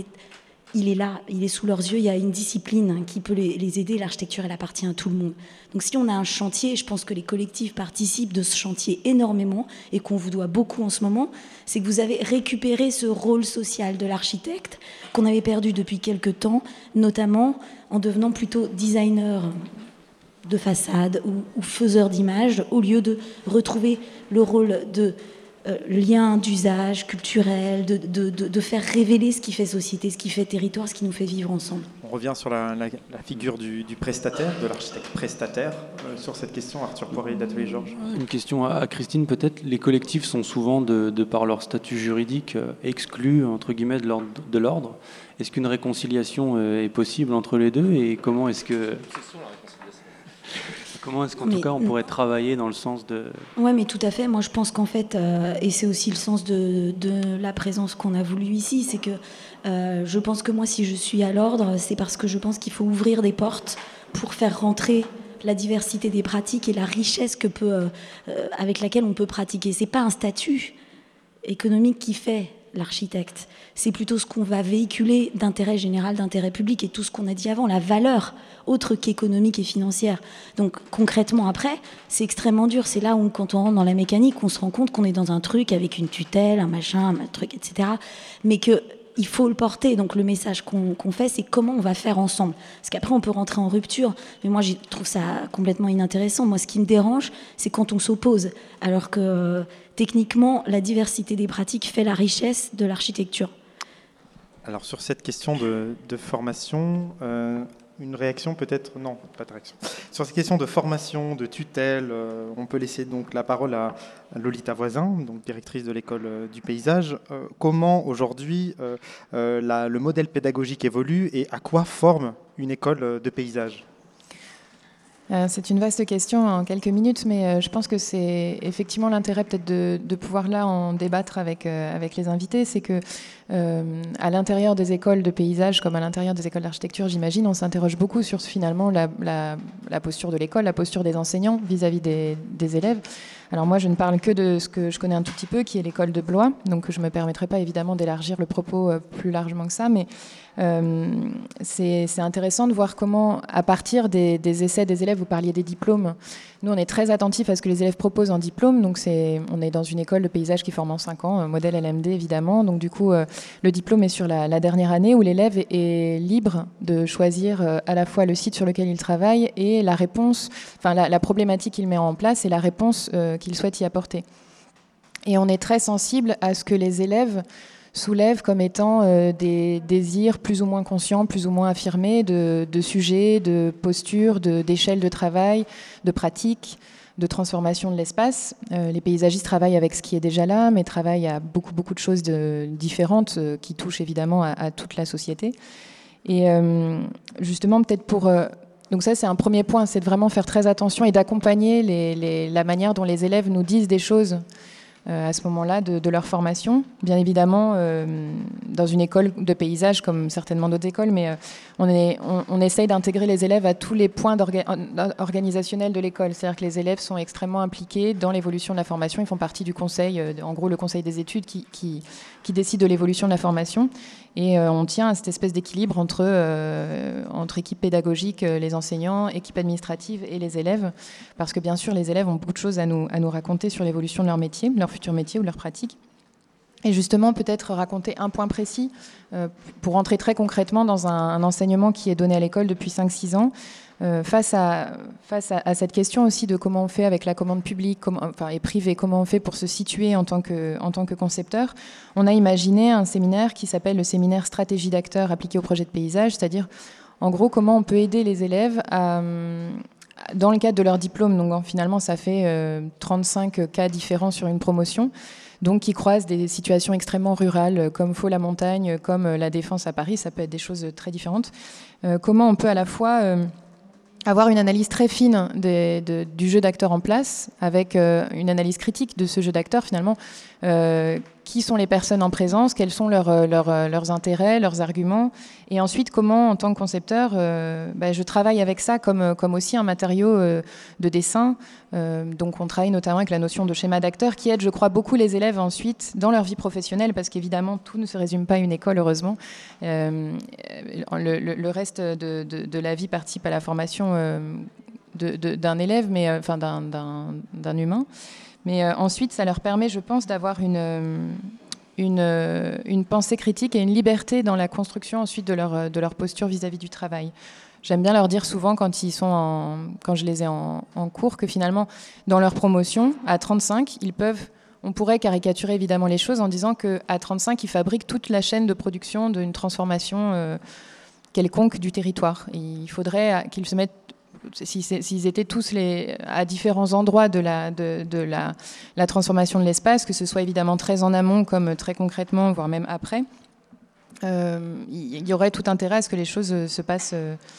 il est là, il est sous leurs yeux, il y a une discipline qui peut les aider, l'architecture, elle appartient à tout le monde. Donc si on a un chantier, je pense que les collectifs participent de ce chantier énormément et qu'on vous doit beaucoup en ce moment, c'est que vous avez récupéré ce rôle social de l'architecte qu'on avait perdu depuis quelques temps, notamment en devenant plutôt designer de façade ou faiseur d'images, au lieu de retrouver le rôle de lien d'usage culturel, de faire révéler ce qui fait société, ce qui fait territoire, ce qui nous fait vivre ensemble. On revient sur la figure du prestataire, de l'architecte prestataire. Sur cette question, Arthur Poirier d'Atelier Georges. Une question à Christine peut-être. Les collectifs sont souvent, de par leur statut juridique, exclus entre guillemets de l'ordre. Est-ce qu'une réconciliation est possible entre les deux et comment est-ce que... Comment est-ce qu'en tout cas on pourrait travailler dans le sens de... Oui, mais tout à fait. Moi, je pense qu'en fait, et c'est aussi le sens de la présence qu'on a voulu ici, c'est que je pense que moi, si je suis à l'ordre, c'est parce que je pense qu'il faut ouvrir des portes pour faire rentrer la diversité des pratiques et la richesse avec laquelle on peut pratiquer. C'est pas un statut économique qui fait l'architecte. C'est plutôt ce qu'on va véhiculer d'intérêt général, d'intérêt public et tout ce qu'on a dit avant, la valeur autre qu'économique et financière. Donc concrètement après, c'est extrêmement dur. C'est là où quand on rentre dans la mécanique, on se rend compte qu'on est dans un truc avec une tutelle, un machin, un truc, etc. Mais qu'il faut le porter. Donc le message qu'on fait, c'est comment on va faire ensemble. Parce qu'après, on peut rentrer en rupture. Mais moi, je trouve ça complètement inintéressant. Moi, ce qui me dérange, c'est quand on s'oppose. Alors que techniquement, la diversité des pratiques fait la richesse de l'architecture. Alors sur cette question de formation, une réaction peut-être... Non, pas de réaction. Sur cette question de formation, de tutelle, on peut laisser donc la parole à Lolita Voisin, donc directrice de l'école du paysage. Comment aujourd'hui le modèle pédagogique évolue et à quoi forme une école de paysage ? C'est une vaste question en quelques minutes, mais je pense que c'est effectivement l'intérêt peut-être de pouvoir là en débattre avec les invités. C'est que à l'intérieur des écoles de paysage, comme à l'intérieur des écoles d'architecture, j'imagine, on s'interroge beaucoup sur finalement la posture de l'école, la posture des enseignants vis-à-vis des élèves. Alors moi, je ne parle que de ce que je connais un tout petit peu, qui est l'école de Blois. Donc je ne me permettrai pas évidemment d'élargir le propos plus largement que ça, mais C'est intéressant de voir comment, à partir des essais des élèves, vous parliez des diplômes, nous on est très attentifs à ce que les élèves proposent en diplôme, donc on est dans une école de paysage qui forme en 5 ans, modèle LMD évidemment, donc du coup le diplôme est sur la dernière année où l'élève est libre de choisir à la fois le site sur lequel il travaille et la réponse, enfin la problématique qu'il met en place et la réponse qu'il souhaite y apporter. Et on est très sensible à ce que les élèves soulèvent comme étant des désirs plus ou moins conscients, plus ou moins affirmés de sujets, de postures, d'échelles de travail, de pratiques, de transformation de l'espace. Les paysagistes travaillent avec ce qui est déjà là, mais travaillent à beaucoup de choses différentes qui touchent évidemment à toute la société. Et justement, peut-être pour... donc ça, c'est un premier point, c'est de vraiment faire très attention et d'accompagner la manière dont les élèves nous disent des choses à ce moment-là de leur formation. Bien évidemment, dans une école de paysage, comme certainement d'autres écoles, mais on essaye d'intégrer les élèves à tous les points organisationnels de l'école. C'est-à-dire que les élèves sont extrêmement impliqués dans l'évolution de la formation. Ils font partie du conseil, en gros le conseil des études qui décide de l'évolution de la formation. Et on tient à cette espèce d'équilibre entre équipe pédagogique, les enseignants, équipe administrative et les élèves. Parce que bien sûr, les élèves ont beaucoup de choses à nous raconter sur l'évolution de leur métier, leur futur métier ou leur pratique. Et justement, peut-être raconter un point précis pour entrer très concrètement dans un enseignement qui est donné à l'école depuis 5-6 ans. Face à cette question aussi de comment on fait avec la commande publique et privée, comment on fait pour se situer en tant que concepteur, on a imaginé un séminaire qui s'appelle le séminaire stratégie d'acteurs appliqué au projet de paysage, c'est-à-dire en gros comment on peut aider les élèves dans le cadre de leur diplôme. Donc finalement ça fait 35 cas différents sur une promotion, donc qui croisent des situations extrêmement rurales comme Faux-la-Montagne, comme la Défense à Paris, ça peut être des choses très différentes. Comment on peut à la fois avoir une analyse très fine du jeu d'acteurs en place, avec une analyse critique de ce jeu d'acteurs finalement. Qui sont les personnes en présence, quels sont leurs intérêts, leurs arguments, et ensuite comment, en tant que concepteur, je travaille avec ça comme aussi un matériau de dessin. Donc on travaille notamment avec la notion de schéma d'acteur qui aide, je crois, beaucoup les élèves ensuite dans leur vie professionnelle, parce qu'évidemment tout ne se résume pas à une école, heureusement. Le reste de la vie participe à la formation d'un élève, mais enfin d'un humain. Mais ensuite, ça leur permet, je pense, d'avoir une pensée critique et une liberté dans la construction ensuite de leur posture vis-à-vis du travail. J'aime bien leur dire souvent, quand je les ai en cours, que finalement, dans leur promotion, à 35, on pourrait caricaturer évidemment les choses en disant qu'à 35, ils fabriquent toute la chaîne de production d'une transformation quelconque du territoire. Et il faudrait qu'ils se mettent, s'ils étaient tous à différents endroits de la transformation de l'espace, que ce soit évidemment très en amont comme très concrètement, voire même après, il y aurait tout intérêt à ce que les choses se passent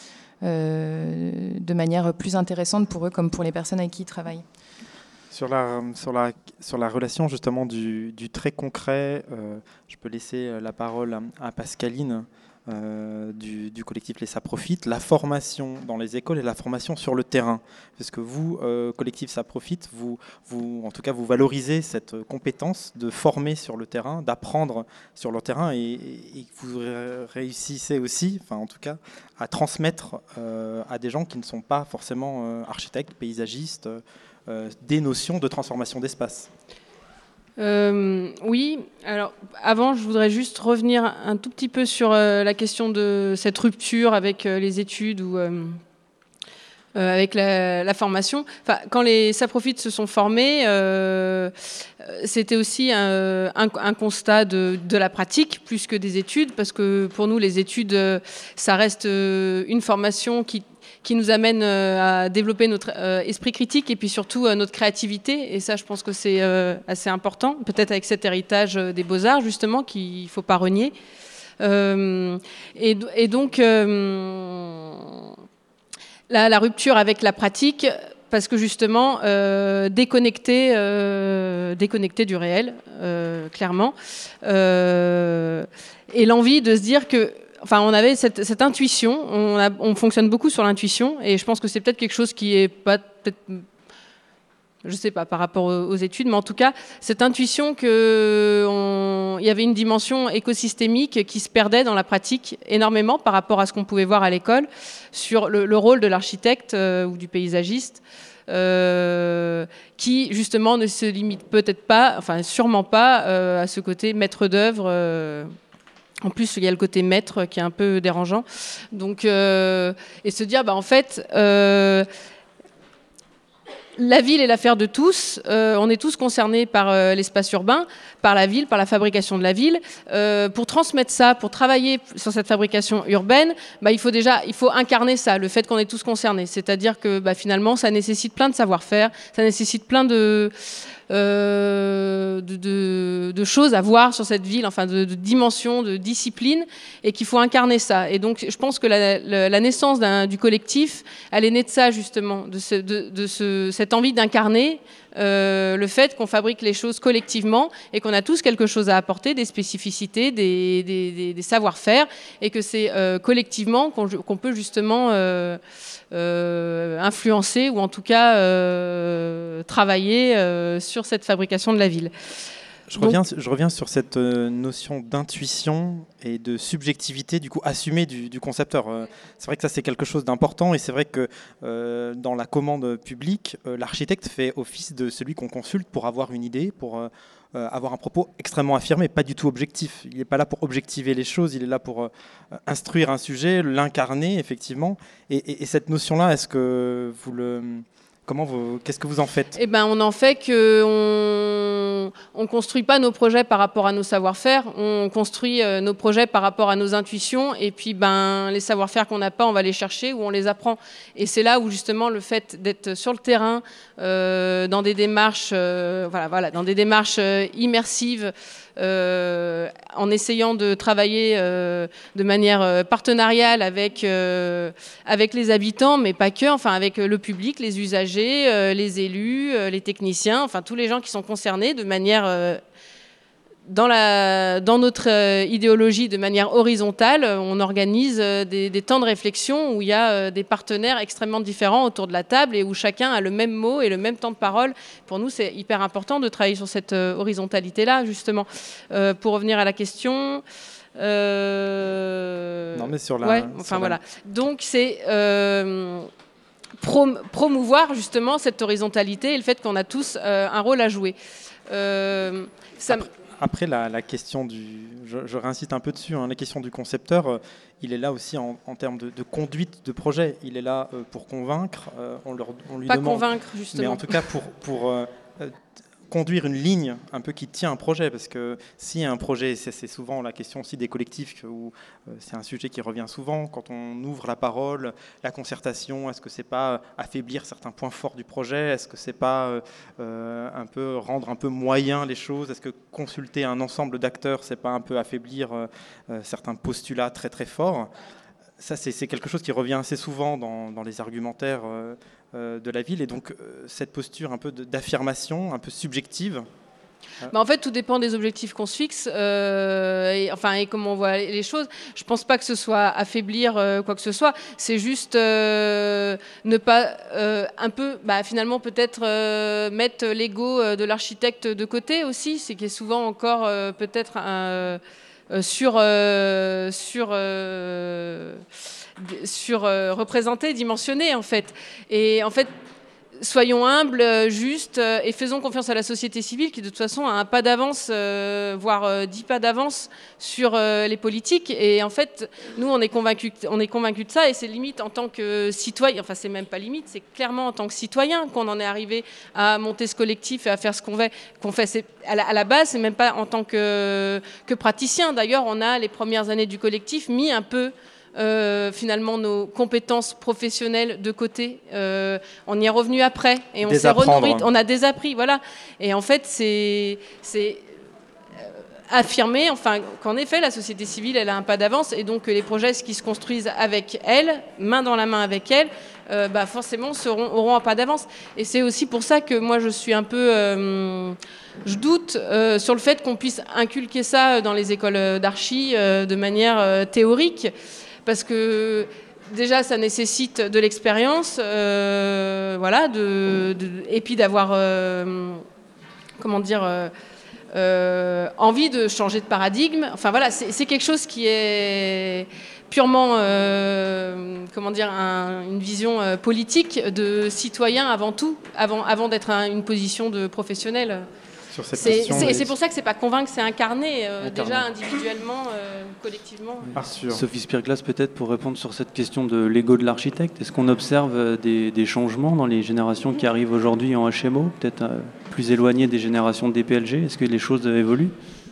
de manière plus intéressante pour eux comme pour les personnes avec qui ils travaillent. Sur la relation justement du très concret, je peux laisser la parole à Pascaline du collectif Les Ça Profite, la formation dans les écoles et la formation sur le terrain. Parce que vous, collectif Ça Profite, en tout cas, vous valorisez cette compétence de former sur le terrain, d'apprendre sur le terrain, et vous réussissez aussi, enfin en tout cas, à transmettre à des gens qui ne sont pas forcément architectes, paysagistes, des notions de transformation d'espace. Oui, alors avant je voudrais juste revenir un tout petit peu sur la question de cette rupture avec les études ou avec la formation. Enfin, quand les Ça Profite se sont formés, c'était aussi un constat de la pratique plus que des études, parce que pour nous les études ça reste une formation qui nous amène à développer notre esprit critique et puis surtout notre créativité. Et ça, je pense que c'est assez important, peut-être avec cet héritage des Beaux-Arts, justement, qu'il ne faut pas renier. Et donc, la rupture avec la pratique, parce que justement, déconnecté du réel, clairement, et l'envie de se dire que enfin, on avait cette intuition, on fonctionne beaucoup sur l'intuition, et je pense que c'est peut-être quelque chose qui est pas peut-être je ne sais pas, par rapport aux études, mais en tout cas, cette intuition qu'il y avait une dimension écosystémique qui se perdait dans la pratique énormément par rapport à ce qu'on pouvait voir à l'école sur le rôle de l'architecte ou du paysagiste, qui justement ne se limite peut-être pas, enfin sûrement pas, à ce côté maître d'œuvre. En plus, il y a le côté maître qui est un peu dérangeant. Donc, et se dire, en fait... la ville est l'affaire de tous, on est tous concernés par l'espace urbain, par la ville, par la fabrication de la ville. Pour transmettre ça, pour travailler sur cette fabrication urbaine, il faut incarner ça, le fait qu'on est tous concernés. C'est-à-dire que finalement, ça nécessite plein de savoir-faire, ça nécessite plein de choses à voir sur cette ville, enfin de dimensions, de disciplines, et qu'il faut incarner ça. Et donc, je pense que la naissance du collectif, elle est née de ça, justement, de cette envie d'incarner le fait qu'on fabrique les choses collectivement et qu'on a tous quelque chose à apporter, des spécificités, des savoir-faire, et que c'est collectivement qu'on peut justement influencer ou en tout cas travailler sur cette fabrication de la ville. Je reviens sur cette notion d'intuition et de subjectivité du coup assumée du concepteur. C'est vrai que ça c'est quelque chose d'important, et c'est vrai que dans la commande publique, l'architecte fait office de celui qu'on consulte pour avoir une idée, pour avoir un propos extrêmement affirmé, pas du tout objectif. Il n'est pas là pour objectiver les choses, il est là pour instruire un sujet, l'incarner effectivement. Et cette notion-là, est-ce que vous le... Qu'est-ce que vous en faites ? On en fait qu'on ne construit pas nos projets par rapport à nos savoir-faire, on construit nos projets par rapport à nos intuitions, et puis les savoir-faire qu'on n'a pas, on va les chercher ou on les apprend. Et c'est là où justement le fait d'être sur le terrain, dans des démarches, dans des démarches immersives, en essayant de travailler de manière partenariale avec les habitants, mais pas que, avec le public, les usagers, les élus, les techniciens, tous les gens qui sont concernés de manière... Dans notre idéologie, de manière horizontale, on organise des temps de réflexion où il y a des partenaires extrêmement différents autour de la table et où chacun a le même mot et le même temps de parole. Pour nous, c'est hyper important de travailler sur cette horizontalité-là, justement. Pour revenir à la question... Non, mais sur la... Ouais, voilà. Donc, c'est... promouvoir justement cette horizontalité et le fait qu'on a tous un rôle à jouer. Après, la question je réincite un peu dessus, la question du concepteur, il est là aussi en termes de conduite de projet. Il est là pour convaincre, on lui pas demande... convaincre, justement. Mais en tout cas, pour conduire une ligne un peu qui tient un projet, parce que si un projet, c'est souvent la question aussi des collectifs, où c'est un sujet qui revient souvent, quand on ouvre la parole, la concertation, est-ce que c'est pas affaiblir certains points forts du projet, est-ce que c'est pas un peu rendre un peu moyen les choses, est-ce que consulter un ensemble d'acteurs, c'est pas un peu affaiblir certains postulats très très forts? Ça, c'est quelque chose qui revient assez souvent dans les argumentaires de la ville, et donc cette posture un peu d'affirmation, un peu subjective. En fait, tout dépend des objectifs qu'on se fixe et comment on voit les choses. Je ne pense pas que ce soit affaiblir quoi que ce soit. C'est juste ne pas finalement peut-être mettre l'ego de l'architecte de côté aussi, c'est qui est souvent encore peut-être représenté, dimensionné en fait. Et en fait, soyons humbles, justes, et faisons confiance à la société civile qui de toute façon a un pas d'avance, voire 10 pas d'avance sur les politiques. Et en fait, nous on est convaincus de ça, et c'est limite en tant que citoyen, c'est même pas limite, c'est clairement en tant que citoyen qu'on en est arrivé à monter ce collectif et à faire ce qu'on fait. C'est, à la base, c'est même pas en tant que praticien. D'ailleurs, on a les premières années du collectif mis un peu finalement nos compétences professionnelles de côté. On y est revenu après et on s'est renourri, on a désappris, voilà. Et en fait, c'est affirmer qu'en effet la société civile elle a un pas d'avance, et donc que les projets qui se construisent avec elle, main dans la main avec elle, forcément auront un pas d'avance. Et c'est aussi pour ça que moi je suis un peu je doute sur le fait qu'on puisse inculquer ça dans les écoles d'archi de manière théorique, parce que déjà, ça nécessite de l'expérience, voilà, et puis d'avoir, envie de changer de paradigme. Enfin voilà, c'est quelque chose qui est purement, une vision politique de citoyen avant tout, avant d'être une position de professionnel. C'est pour ça que c'est pas convaincre, c'est incarner, déjà individuellement, collectivement. Sophie Spirglas, peut-être pour répondre sur cette question de l'ego de l'architecte, est-ce qu'on observe des changements dans les générations qui arrivent aujourd'hui en HMO, peut-être plus éloignées des générations DPLG? Est-ce que les choses évoluent?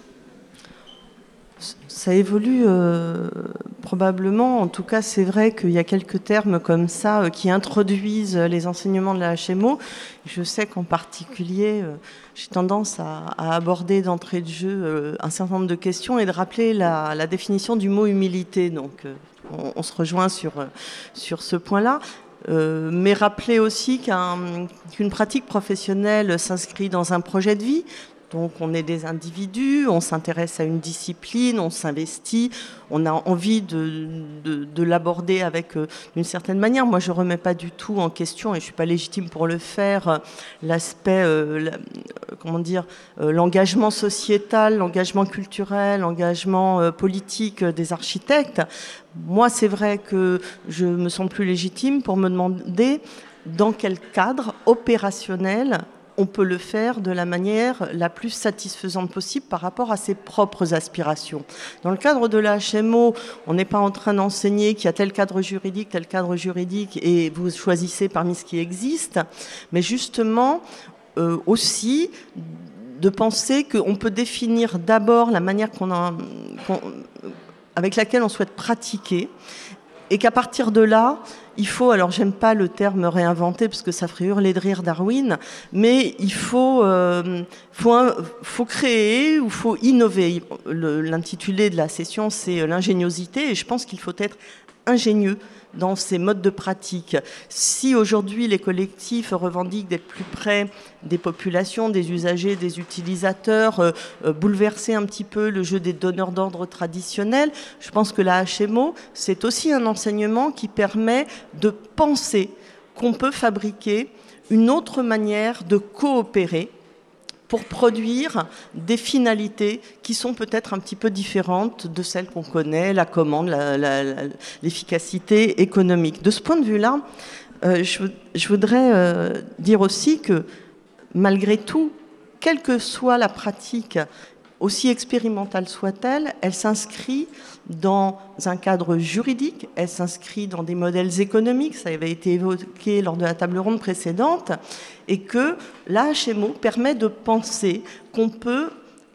Ça évolue probablement. En tout cas, c'est vrai qu'il y a quelques termes comme ça qui introduisent les enseignements de la HMO. Je sais qu'en particulier, j'ai tendance à aborder d'entrée de jeu un certain nombre de questions et de rappeler la définition du mot humilité. Donc, on se rejoint sur ce point-là. Mais rappeler aussi qu'une pratique professionnelle s'inscrit dans un projet de vie. Donc on est des individus, on s'intéresse à une discipline, on s'investit, on a envie de l'aborder avec d'une certaine manière. Moi, je ne remets pas du tout en question, et je ne suis pas légitime pour le faire, l'aspect, l'engagement sociétal, l'engagement culturel, l'engagement politique des architectes. Moi, c'est vrai que je me sens plus légitime pour me demander dans quel cadre opérationnel on peut le faire de la manière la plus satisfaisante possible par rapport à ses propres aspirations. Dans le cadre de la HMO, on n'est pas en train d'enseigner qu'il y a tel cadre juridique, et vous choisissez parmi ce qui existe, mais justement aussi de penser qu'on peut définir d'abord la manière avec laquelle on souhaite pratiquer, et qu'à partir de là, il faut, alors j'aime pas le terme réinventer parce que ça ferait hurler de rire Darwin, mais il faut créer ou faut innover. L'intitulé de la session, c'est l'ingéniosité, et je pense qu'il faut être ingénieux dans ces modes de pratique. Si aujourd'hui les collectifs revendiquent d'être plus près des populations, des usagers, des utilisateurs, bouleverser un petit peu le jeu des donneurs d'ordre traditionnels, je pense que la HMO, c'est aussi un enseignement qui permet de penser qu'on peut fabriquer une autre manière de coopérer pour produire des finalités qui sont peut-être un petit peu différentes de celles qu'on connaît, la commande, l'efficacité économique. De ce point de vue-là, je voudrais dire aussi que malgré tout, quelle que soit la pratique, aussi expérimentale soit-elle, elle s'inscrit dans un cadre juridique, elle s'inscrit dans des modèles économiques, ça avait été évoqué lors de la table ronde précédente, et que la HMO permet de penser qu'on peut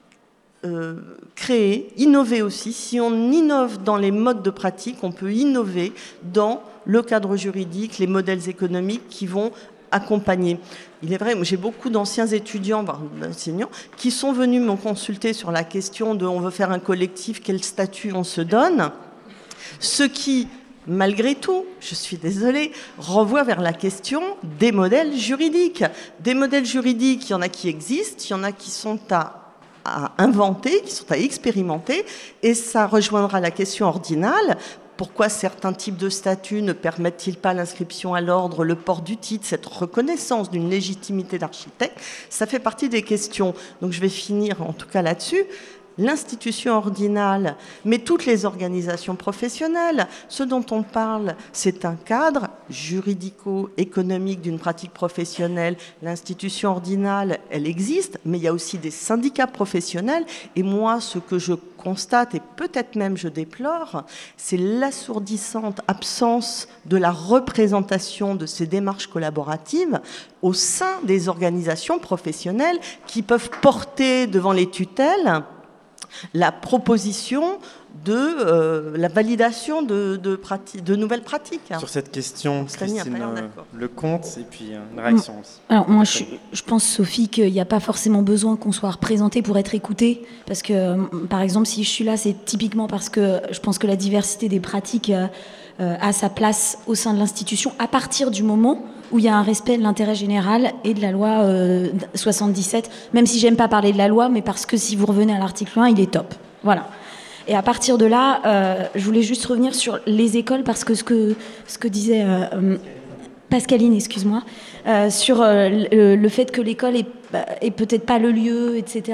créer, innover aussi. Si on innove dans les modes de pratique, on peut innover dans le cadre juridique, les modèles économiques qui vont accompagner. Il est vrai, j'ai beaucoup d'anciens étudiants, enseignants, qui sont venus me consulter sur la question de on veut faire un collectif, quel statut on se donne, ce qui, malgré tout, je suis désolée, renvoie vers la question des modèles juridiques. Des modèles juridiques, il y en a qui existent, il y en a qui sont à inventer, qui sont à expérimenter, et ça rejoindra la question ordinale. Pourquoi certains types de statuts ne permettent-ils pas l'inscription à l'ordre, le port du titre, cette reconnaissance d'une légitimité d'architecte? Ça fait partie des questions. Donc je vais finir en tout cas là-dessus. L'institution ordinale, mais toutes les organisations professionnelles, ce dont on parle, c'est un cadre juridico-économique d'une pratique professionnelle. L'institution ordinale, elle existe, mais il y a aussi des syndicats professionnels. Et moi, ce que je constate, et peut-être même je déplore, c'est l'assourdissante absence de la représentation de ces démarches collaboratives au sein des organisations professionnelles qui peuvent porter devant les tutelles la proposition de la validation de nouvelles pratiques. Sur cette question, Christine Lecomte, et puis une réaction aussi. Alors moi, je pense, Sophie, qu'il n'y a pas forcément besoin qu'on soit représenté pour être écouté, parce que, par exemple, si je suis là, c'est typiquement parce que je pense que la diversité des pratiques a sa place au sein de l'institution à partir du moment où il y a un respect de l'intérêt général et de la loi 77, même si j'aime pas parler de la loi, mais parce que si vous revenez à l'article 1, il est top. Voilà. Et à partir de là, je voulais juste revenir sur les écoles, parce que ce que disait Pascaline, excuse-moi, sur le fait que l'école est peut-être pas le lieu, etc.,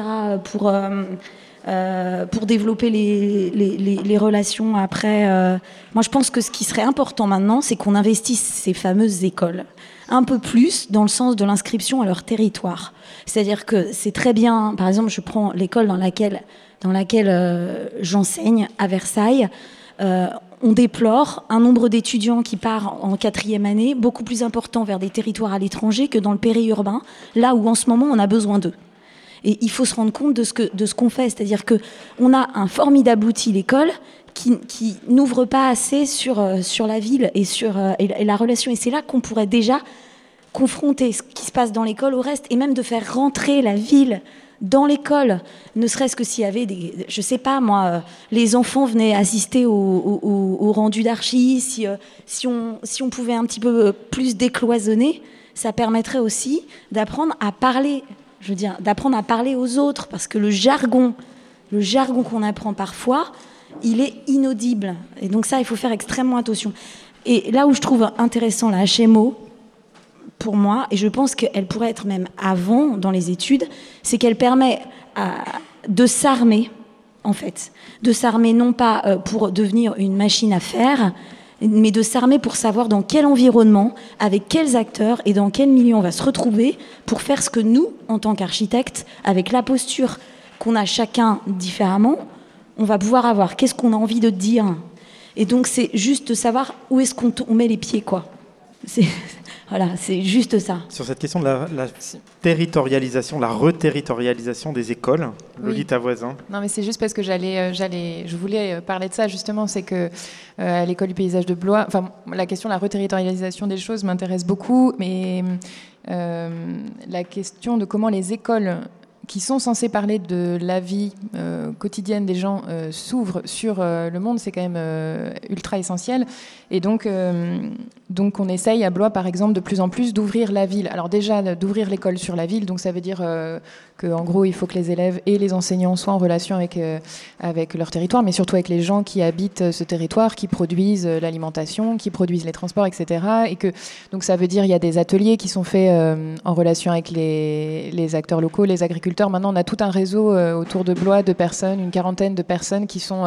pour développer les relations après. Moi, je pense que ce qui serait important maintenant, c'est qu'on investisse ces fameuses écoles un peu plus dans le sens de l'inscription à leur territoire. C'est-à-dire que c'est très bien, par exemple, je prends l'école dans laquelle j'enseigne à Versailles. On déplore un nombre d'étudiants qui part en 4e année beaucoup plus important vers des territoires à l'étranger que dans le périurbain, là où en ce moment on a besoin d'eux. Et il faut se rendre compte de ce qu'on fait, c'est-à-dire qu'on a un formidable outil, l'école, qui n'ouvre pas assez sur la ville et la relation. Et c'est là qu'on pourrait déjà confronter ce qui se passe dans l'école au reste, et même de faire rentrer la ville dans l'école, ne serait-ce que s'il y avait je sais pas moi, les enfants venaient assister au rendu d'archi, si on pouvait un petit peu plus décloisonner, ça permettrait aussi d'apprendre à parler, d'apprendre à parler aux autres, parce que le jargon qu'on apprend parfois, il est inaudible, et donc ça, il faut faire extrêmement attention. Et là où je trouve intéressant la HMO, pour moi, et je pense qu'elle pourrait être même avant dans les études, c'est qu'elle permet de s'armer, en fait. De s'armer non pas pour devenir une machine à faire, mais de s'armer pour savoir dans quel environnement, avec quels acteurs et dans quel milieu on va se retrouver pour faire ce que nous, en tant qu'architectes, avec la posture qu'on a chacun différemment, on va pouvoir avoir. Qu'est-ce qu'on a envie de dire ? Et donc, c'est juste de savoir où est-ce qu'on met les pieds, quoi. Voilà, c'est juste ça. Sur cette question de la territorialisation, la reterritorialisation des écoles, Lolita Voisin. Non, mais c'est juste parce que je voulais parler de ça justement, c'est que à l'école du paysage de Blois, enfin, la question de la reterritorialisation des choses m'intéresse beaucoup, mais la question de comment les écoles qui sont censés parler de la vie quotidienne des gens s'ouvrent sur le monde, c'est quand même ultra essentiel. Et donc on essaye à Blois, par exemple, de plus en plus d'ouvrir la ville. Alors déjà, d'ouvrir l'école sur la ville, donc ça veut dire qu'en gros, il faut que les élèves et les enseignants soient en relation avec leur territoire, mais surtout avec les gens qui habitent ce territoire, qui produisent l'alimentation, qui produisent les transports, etc. Et donc ça veut dire il y a des ateliers qui sont faits en relation avec les acteurs locaux, les agriculteurs. Maintenant, on a tout un réseau autour de Blois de personnes, une quarantaine de personnes qui sont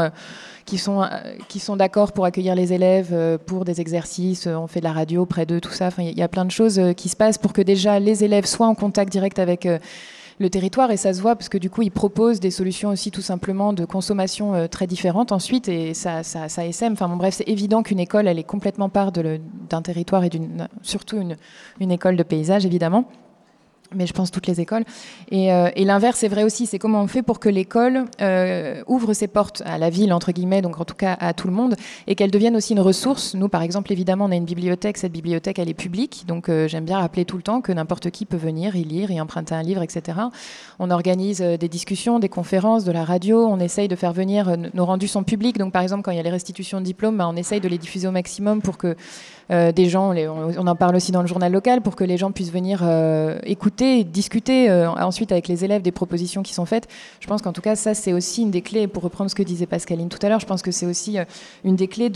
d'accord pour accueillir les élèves pour des exercices. On fait de la radio près d'eux, tout ça. Enfin, il y a plein de choses qui se passent pour que déjà les élèves soient en contact direct avec le territoire, et ça se voit parce que du coup, ils proposent des solutions aussi tout simplement de consommation très différentes ensuite, et ça essaime. Enfin bon, bref, c'est évident qu'une école, elle est complètement part d'un territoire et surtout une école de paysage, évidemment. Mais je pense toutes les écoles. Et l'inverse est vrai aussi, c'est comment on fait pour que l'école ouvre ses portes à la ville, entre guillemets, donc en tout cas à tout le monde, et qu'elle devienne aussi une ressource. Nous, par exemple, évidemment, on a une bibliothèque, cette bibliothèque, elle est publique, donc j'aime bien rappeler tout le temps que n'importe qui peut venir y lire, y emprunter un livre, etc. On organise des discussions, des conférences, de la radio, on essaye de faire venir, nos rendus sont publics, donc par exemple, quand il y a les restitutions de diplômes, on essaye de les diffuser au maximum pour que des gens, on en parle aussi dans le journal local, pour que les gens puissent venir écouter et discuter ensuite avec les élèves des propositions qui sont faites. Je pense qu'en tout cas, ça, c'est aussi une des clés, pour reprendre ce que disait Pascaline tout à l'heure, je pense que c'est aussi une des clés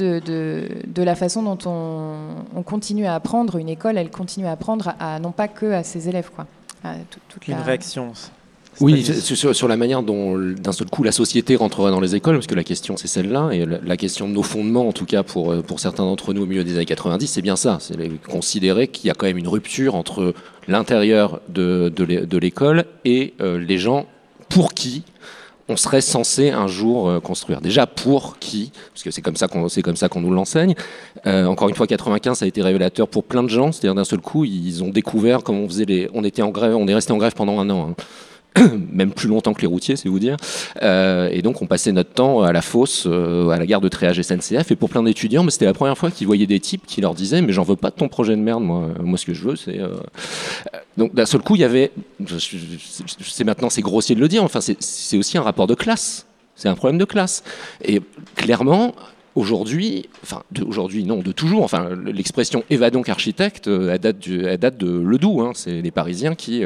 de la façon dont on continue à apprendre. Une école, elle continue à apprendre non pas que à ses élèves, quoi. Une réaction. Oui, sur la manière dont, d'un seul coup, la société rentrerait dans les écoles, parce que la question, c'est celle-là, et la question de nos fondements, en tout cas pour certains d'entre nous au milieu des années 90, c'est bien ça. C'est considérer qu'il y a quand même une rupture entre l'intérieur de l'école et les gens pour qui on serait censé un jour construire. Déjà, pour qui, parce que c'est comme ça qu'on nous l'enseigne. Encore une fois, 95, ça a été révélateur pour plein de gens. C'est-à-dire, d'un seul coup, ils ont découvert comment on était en grève, on est resté en grève pendant 1 an. Même plus longtemps que les routiers, c'est vous dire. Et donc, on passait notre temps à la fosse, à la gare de Tréage SNCF. Et pour plein d'étudiants, c'était la première fois qu'ils voyaient des types qui leur disaient « Mais j'en veux pas de ton projet de merde, moi ce que je veux, c'est... » Donc, d'un seul coup, il y avait... Maintenant, c'est grossier de le dire, enfin, c'est aussi un rapport de classe. C'est un problème de classe. Et clairement... Aujourd'hui, de toujours. Enfin, l'expression « et va donc architecte », elle date de Ledoux. Hein. C'est les Parisiens qui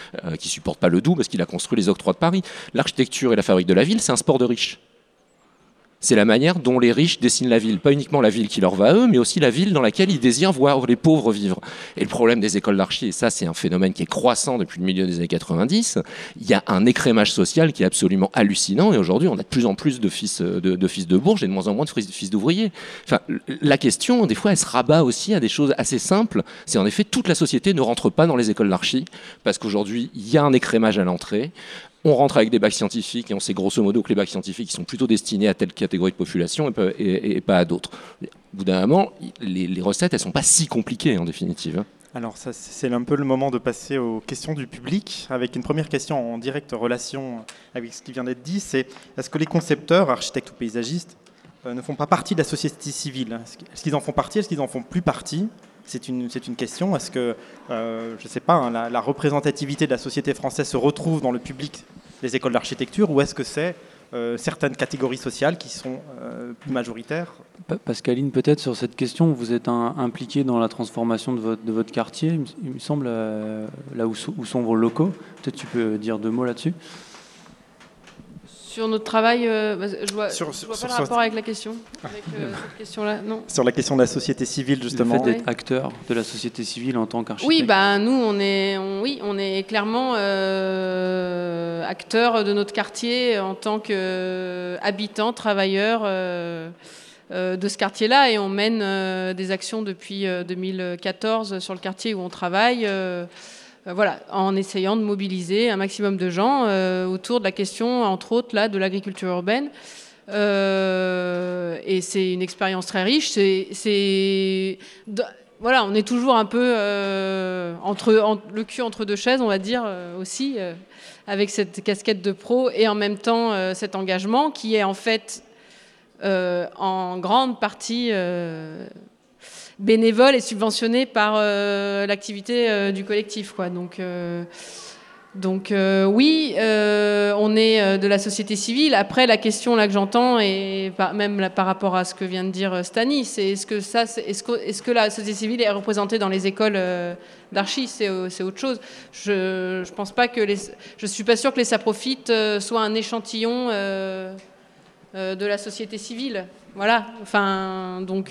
supportent pas Ledoux parce qu'il a construit les octrois de Paris. L'architecture et la fabrique de la ville, c'est un sport de riches. C'est la manière dont les riches dessinent la ville. Pas uniquement la ville qui leur va à eux, mais aussi la ville dans laquelle ils désirent voir les pauvres vivre. Et le problème des écoles d'archi, et ça c'est un phénomène qui est croissant depuis le milieu des années 90, il y a un écrémage social qui est absolument hallucinant. Et aujourd'hui, on a de plus en plus de fils de bourges et de moins en moins de fils d'ouvriers. Enfin, la question, des fois, elle se rabat aussi à des choses assez simples. C'est en effet, toute la société ne rentre pas dans les écoles d'archi, parce qu'aujourd'hui, il y a un écrémage à l'entrée. On rentre avec des bacs scientifiques et on sait grosso modo que les bacs scientifiques sont plutôt destinés à telle catégorie de population et pas à d'autres. Au bout d'un moment, les recettes, elles ne sont pas si compliquées en définitive. Alors ça, c'est un peu le moment de passer aux questions du public, avec une première question en directe relation avec ce qui vient d'être dit, c'est est-ce que les concepteurs, architectes ou paysagistes, ne font pas partie de la société civile? Est-ce qu'ils en font partie? Est-ce qu'ils en font plus partie? C'est une question. Est-ce que, je ne sais pas, hein, la représentativité de la société française se retrouve dans le public des écoles d'architecture, ou est-ce que c'est certaines catégories sociales qui sont plus majoritaires? Pascaline, peut-être sur cette question, vous êtes impliquée dans la transformation de votre quartier, il me semble, là où sont vos locaux. Peut-être tu peux dire 2 mots là-dessus. Sur notre travail, je vois pas le rapport avec la question, avec cette question-là, non. Sur la question de la société civile, justement. Le fait d'être acteur de la société civile en tant qu'architecte. Oui, nous, on est clairement acteur de notre quartier en tant qu'habitants, travailleurs de ce quartier-là, et on mène des actions depuis 2014 sur le quartier où on travaille. Voilà, en essayant de mobiliser un maximum de gens autour de la question, entre autres, là, de l'agriculture urbaine. Et c'est une expérience très riche. Voilà, on est toujours un peu le cul entre deux chaises, on va dire, aussi, avec cette casquette de pro et en même temps cet engagement qui est en fait en grande partie bénévole et subventionné par l'activité du collectif, quoi. Donc oui, on est de la société civile. Après, la question là que j'entends, et même là, par rapport à ce que vient de dire Stani, c'est est-ce que la société civile est représentée dans les écoles d'archi? C'est autre chose. Je pense pas que je suis pas sûre que les Saprofites soient un échantillon de la société civile. Voilà. Enfin, donc.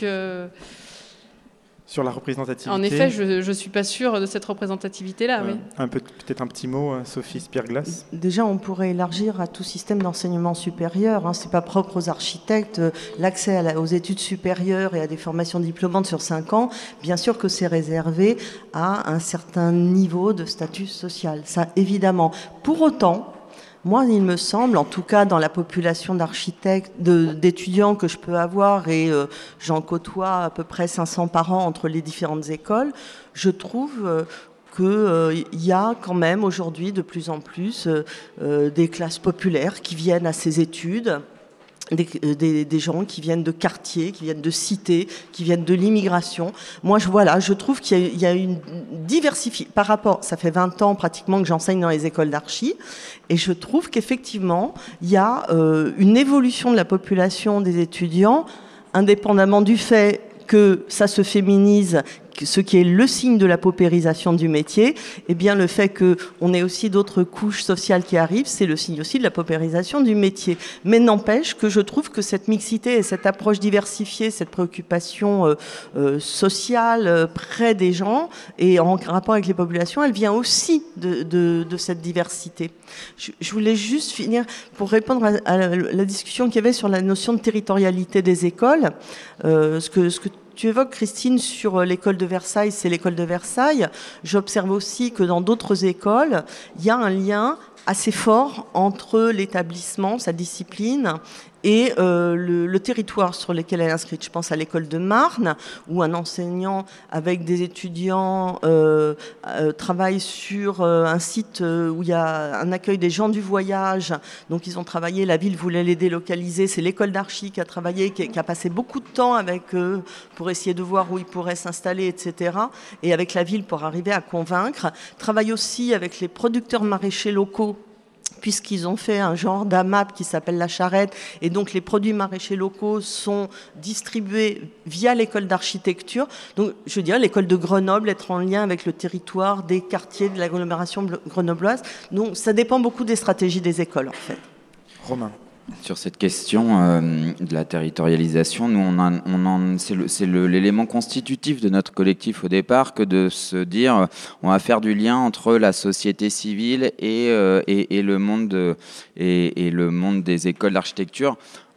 Sur la représentativité. En effet, je ne suis pas sûre de cette représentativité-là. Oui. Peut-être un petit mot, Sophie Spierglas. Déjà, on pourrait élargir à tout système d'enseignement supérieur. Ce n'est pas propre aux architectes. L'accès aux études supérieures et à des formations diplômantes sur 5 ans, bien sûr que c'est réservé à un certain niveau de statut social. Ça, évidemment. Pour autant, moi, il me semble, en tout cas dans la population d'architectes, d'étudiants que je peux avoir, et j'en côtoie à peu près 500 par an entre les différentes écoles, je trouve qu'il y a quand même aujourd'hui de plus en plus des classes populaires qui viennent à ces études. Des gens qui viennent de quartiers, qui viennent de cités, qui viennent de l'immigration. Moi, je trouve qu'il y a une diversification par rapport. Ça fait 20 ans pratiquement que j'enseigne dans les écoles d'archi, et je trouve qu'effectivement, il y a une évolution de la population des étudiants, indépendamment du fait que ça se féminise, ce qui est le signe de la paupérisation du métier, eh bien le fait qu'on ait aussi d'autres couches sociales qui arrivent, c'est le signe aussi de la paupérisation du métier. Mais n'empêche que je trouve que cette mixité et cette approche diversifiée, cette préoccupation sociale près des gens et en rapport avec les populations, elle vient aussi de cette diversité. Je voulais juste finir pour répondre à la discussion qu'il y avait sur la notion de territorialité des écoles, ce que tu évoques, Christine, sur l'école de Versailles, c'est l'école de Versailles. J'observe aussi que dans d'autres écoles, il y a un lien assez fort entre l'établissement, sa discipline, et le territoire sur lequel elle est inscrite. Je pense à l'école de Marne, où un enseignant avec des étudiants travaille sur un site où il y a un accueil des gens du voyage. Donc ils ont travaillé, la ville voulait les délocaliser. C'est l'école d'archi qui a travaillé, qui a passé beaucoup de temps avec eux pour essayer de voir où ils pourraient s'installer, etc. Et avec la ville pour arriver à convaincre. Travaille aussi avec les producteurs maraîchers locaux, puisqu'ils ont fait un genre d'AMAP qui s'appelle la charrette, et donc les produits maraîchers locaux sont distribués via l'école d'architecture. Donc je veux dire, l'école de Grenoble, être en lien avec le territoire des quartiers de l'agglomération grenobloise. Donc ça dépend beaucoup des stratégies des écoles, en fait. Romain. Sur cette question de la territorialisation, nous, c'est l'élément constitutif de notre collectif au départ que de se dire on va faire du lien entre la société civile et le monde et le monde des écoles d'architecture.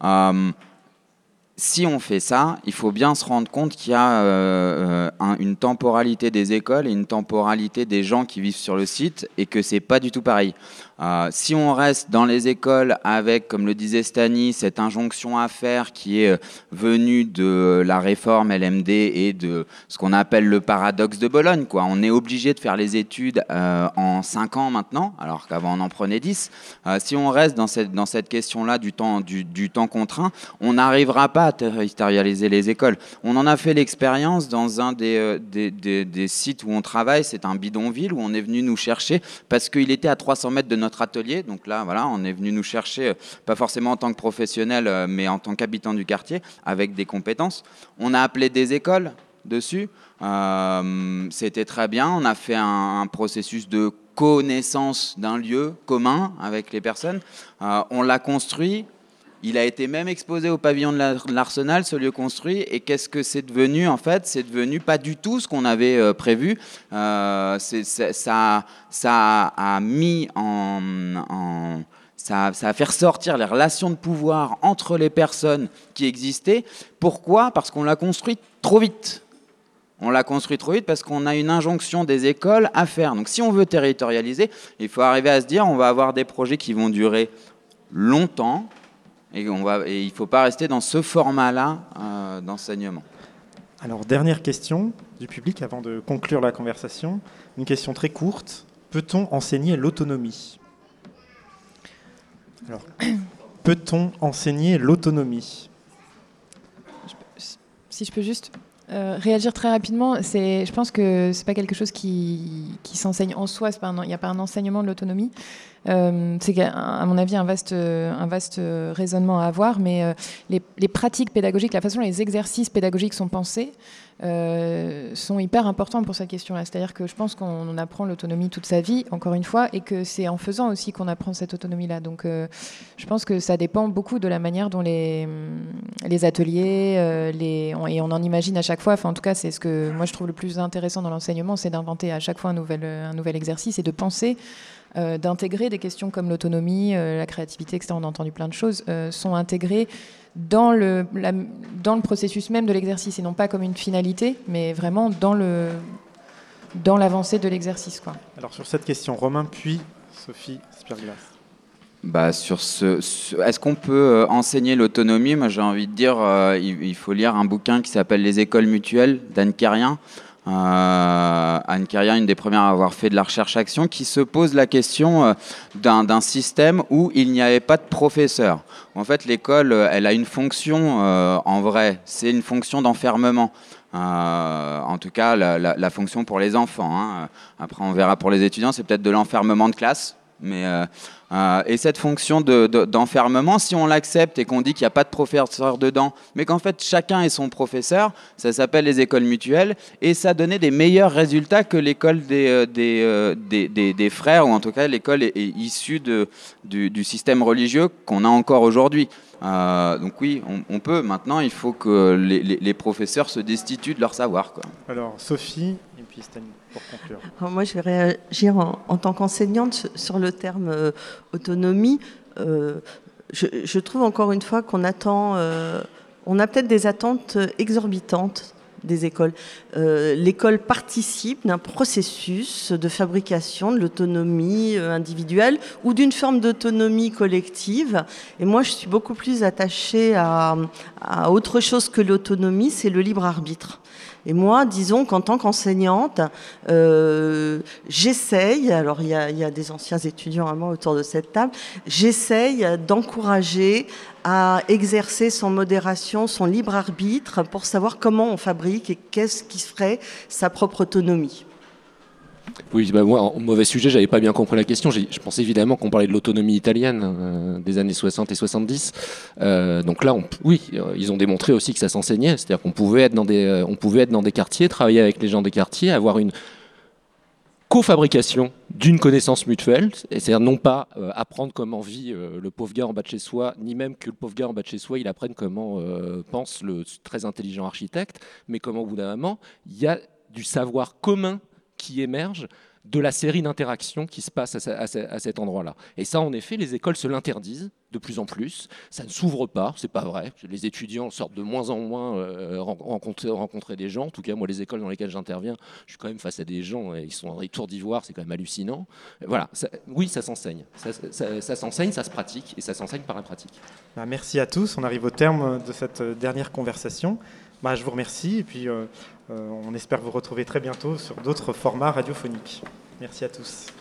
Si on fait ça, il faut bien se rendre compte qu'il y a une temporalité des écoles et une temporalité des gens qui vivent sur le site et que c'est pas du tout pareil. Si on reste dans les écoles avec, comme le disait Stani, cette injonction à faire qui est venue de la réforme LMD et de ce qu'on appelle le paradoxe de Bologne, quoi. On est obligé de faire les études en 5 ans maintenant, alors qu'avant on en prenait 10. Si on reste dans cette question-là du temps contraint, on n'arrivera pas à territorialiser les écoles. On en a fait l'expérience dans un des sites où on travaille, c'est un bidonville où on est venu nous chercher parce qu'il était à 300 mètres de notre atelier. Donc là, voilà, on est venu nous chercher, pas forcément en tant que professionnel, mais en tant qu'habitant du quartier, avec des compétences. On a appelé des écoles dessus. C'était très bien. On a fait un processus de connaissance d'un lieu commun avec les personnes. On l'a construit. Il a été même exposé au pavillon de l'Arsenal, ce lieu construit. Et qu'est-ce que c'est devenu, en fait? C'est devenu pas du tout ce qu'on avait prévu. Ça a mis ça a fait ressortir les relations de pouvoir entre les personnes qui existaient. Pourquoi? Parce qu'on l'a construit trop vite. On l'a construit trop vite parce qu'on a une injonction des écoles à faire. Donc si on veut territorialiser, il faut arriver à se dire on va avoir des projets qui vont durer longtemps. Et il ne faut pas rester dans ce format-là d'enseignement. Alors, dernière question du public avant de conclure la conversation. Une question très courte. Peut-on enseigner l'autonomie? Alors, peut-on enseigner l'autonomie? Si je peux juste réagir très rapidement, je pense que c'est pas quelque chose qui s'enseigne en soi. Il n'y a pas un enseignement de l'autonomie. C'est à mon avis un vaste raisonnement à avoir, mais les pratiques pédagogiques, la façon dont les exercices pédagogiques sont pensés sont hyper importants pour cette question-là. C'est-à-dire que je pense qu'on apprend l'autonomie toute sa vie, encore une fois, et que c'est en faisant aussi qu'on apprend cette autonomie-là. Donc je pense que ça dépend beaucoup de la manière dont les ateliers, et on en imagine à chaque fois, enfin en tout cas c'est ce que moi je trouve le plus intéressant dans l'enseignement, c'est d'inventer à chaque fois un nouvel exercice et de penser d'intégrer des questions comme l'autonomie, la créativité, etc. On a entendu plein de choses, sont intégrées dans le processus même de l'exercice et non pas comme une finalité, mais vraiment dans l'avancée de l'exercice, quoi. Alors sur cette question, Romain puis Sophie Spirglas. Est-ce qu'on peut enseigner l'autonomie? Moi j'ai envie de dire il faut lire un bouquin qui s'appelle Les écoles mutuelles d'Anne Kérien. Anne Kérien, une des premières à avoir fait de la recherche-action, qui se pose la question d'un système où il n'y avait pas de professeur. En fait, l'école, elle a une fonction, en vrai, c'est une fonction d'enfermement. En tout cas, la fonction pour les enfants. Hein. Après, on verra pour les étudiants, c'est peut-être de l'enfermement de classe. Et cette fonction d'enfermement, si on l'accepte et qu'on dit qu'il n'y a pas de professeur dedans, mais qu'en fait chacun est son professeur, ça s'appelle les écoles mutuelles, et ça donnait des meilleurs résultats que l'école des frères, ou en tout cas l'école est issue du système religieux qu'on a encore aujourd'hui. Donc oui, on peut. Maintenant, il faut que les professeurs se destituent de leur savoir, quoi. Alors Sophie, et puis Stani, pour conclure. Alors moi, je vais réagir en tant qu'enseignante sur le terme autonomie. Je trouve encore une fois qu'on attend, on a peut-être des attentes exorbitantes des écoles. L'école participe d'un processus de fabrication de l'autonomie individuelle ou d'une forme d'autonomie collective. Et moi, je suis beaucoup plus attachée à autre chose que l'autonomie, c'est le libre arbitre. Et moi, disons qu'en tant qu'enseignante, j'essaye, alors il y a des anciens étudiants à moi autour de cette table, j'essaye d'encourager à exercer sans modération son libre arbitre pour savoir comment on fabrique et qu'est-ce qui ferait sa propre autonomie. Oui, moi, mauvais sujet, j'avais pas bien compris la question. Je pensais évidemment qu'on parlait de l'autonomie italienne des années 60 et 70. Donc là, oui, ils ont démontré aussi que ça s'enseignait. C'est-à-dire qu'on pouvait être dans des quartiers, travailler avec les gens des quartiers, avoir cofabrication d'une connaissance mutuelle, c'est-à-dire non pas apprendre comment vit le pauvre gars en bas de chez soi, ni même que le pauvre gars en bas de chez soi, il apprenne comment pense le très intelligent architecte, mais comment au bout d'un moment, il y a du savoir commun qui émerge de la série d'interactions qui se passe à cet endroit-là. Et ça, en effet, les écoles se l'interdisent de plus en plus. Ça ne s'ouvre pas, c'est pas vrai. Les étudiants sortent de moins en moins rencontrer des gens. En tout cas, moi, les écoles dans lesquelles j'interviens, je suis quand même face à des gens, et ils sont dans les tours d'ivoire, c'est quand même hallucinant. Voilà, oui, ça s'enseigne. Ça s'enseigne, ça se pratique, et ça s'enseigne par la pratique. Merci à tous. On arrive au terme de cette dernière conversation. Je vous remercie, et puis on espère vous retrouver très bientôt sur d'autres formats radiophoniques. Merci à tous.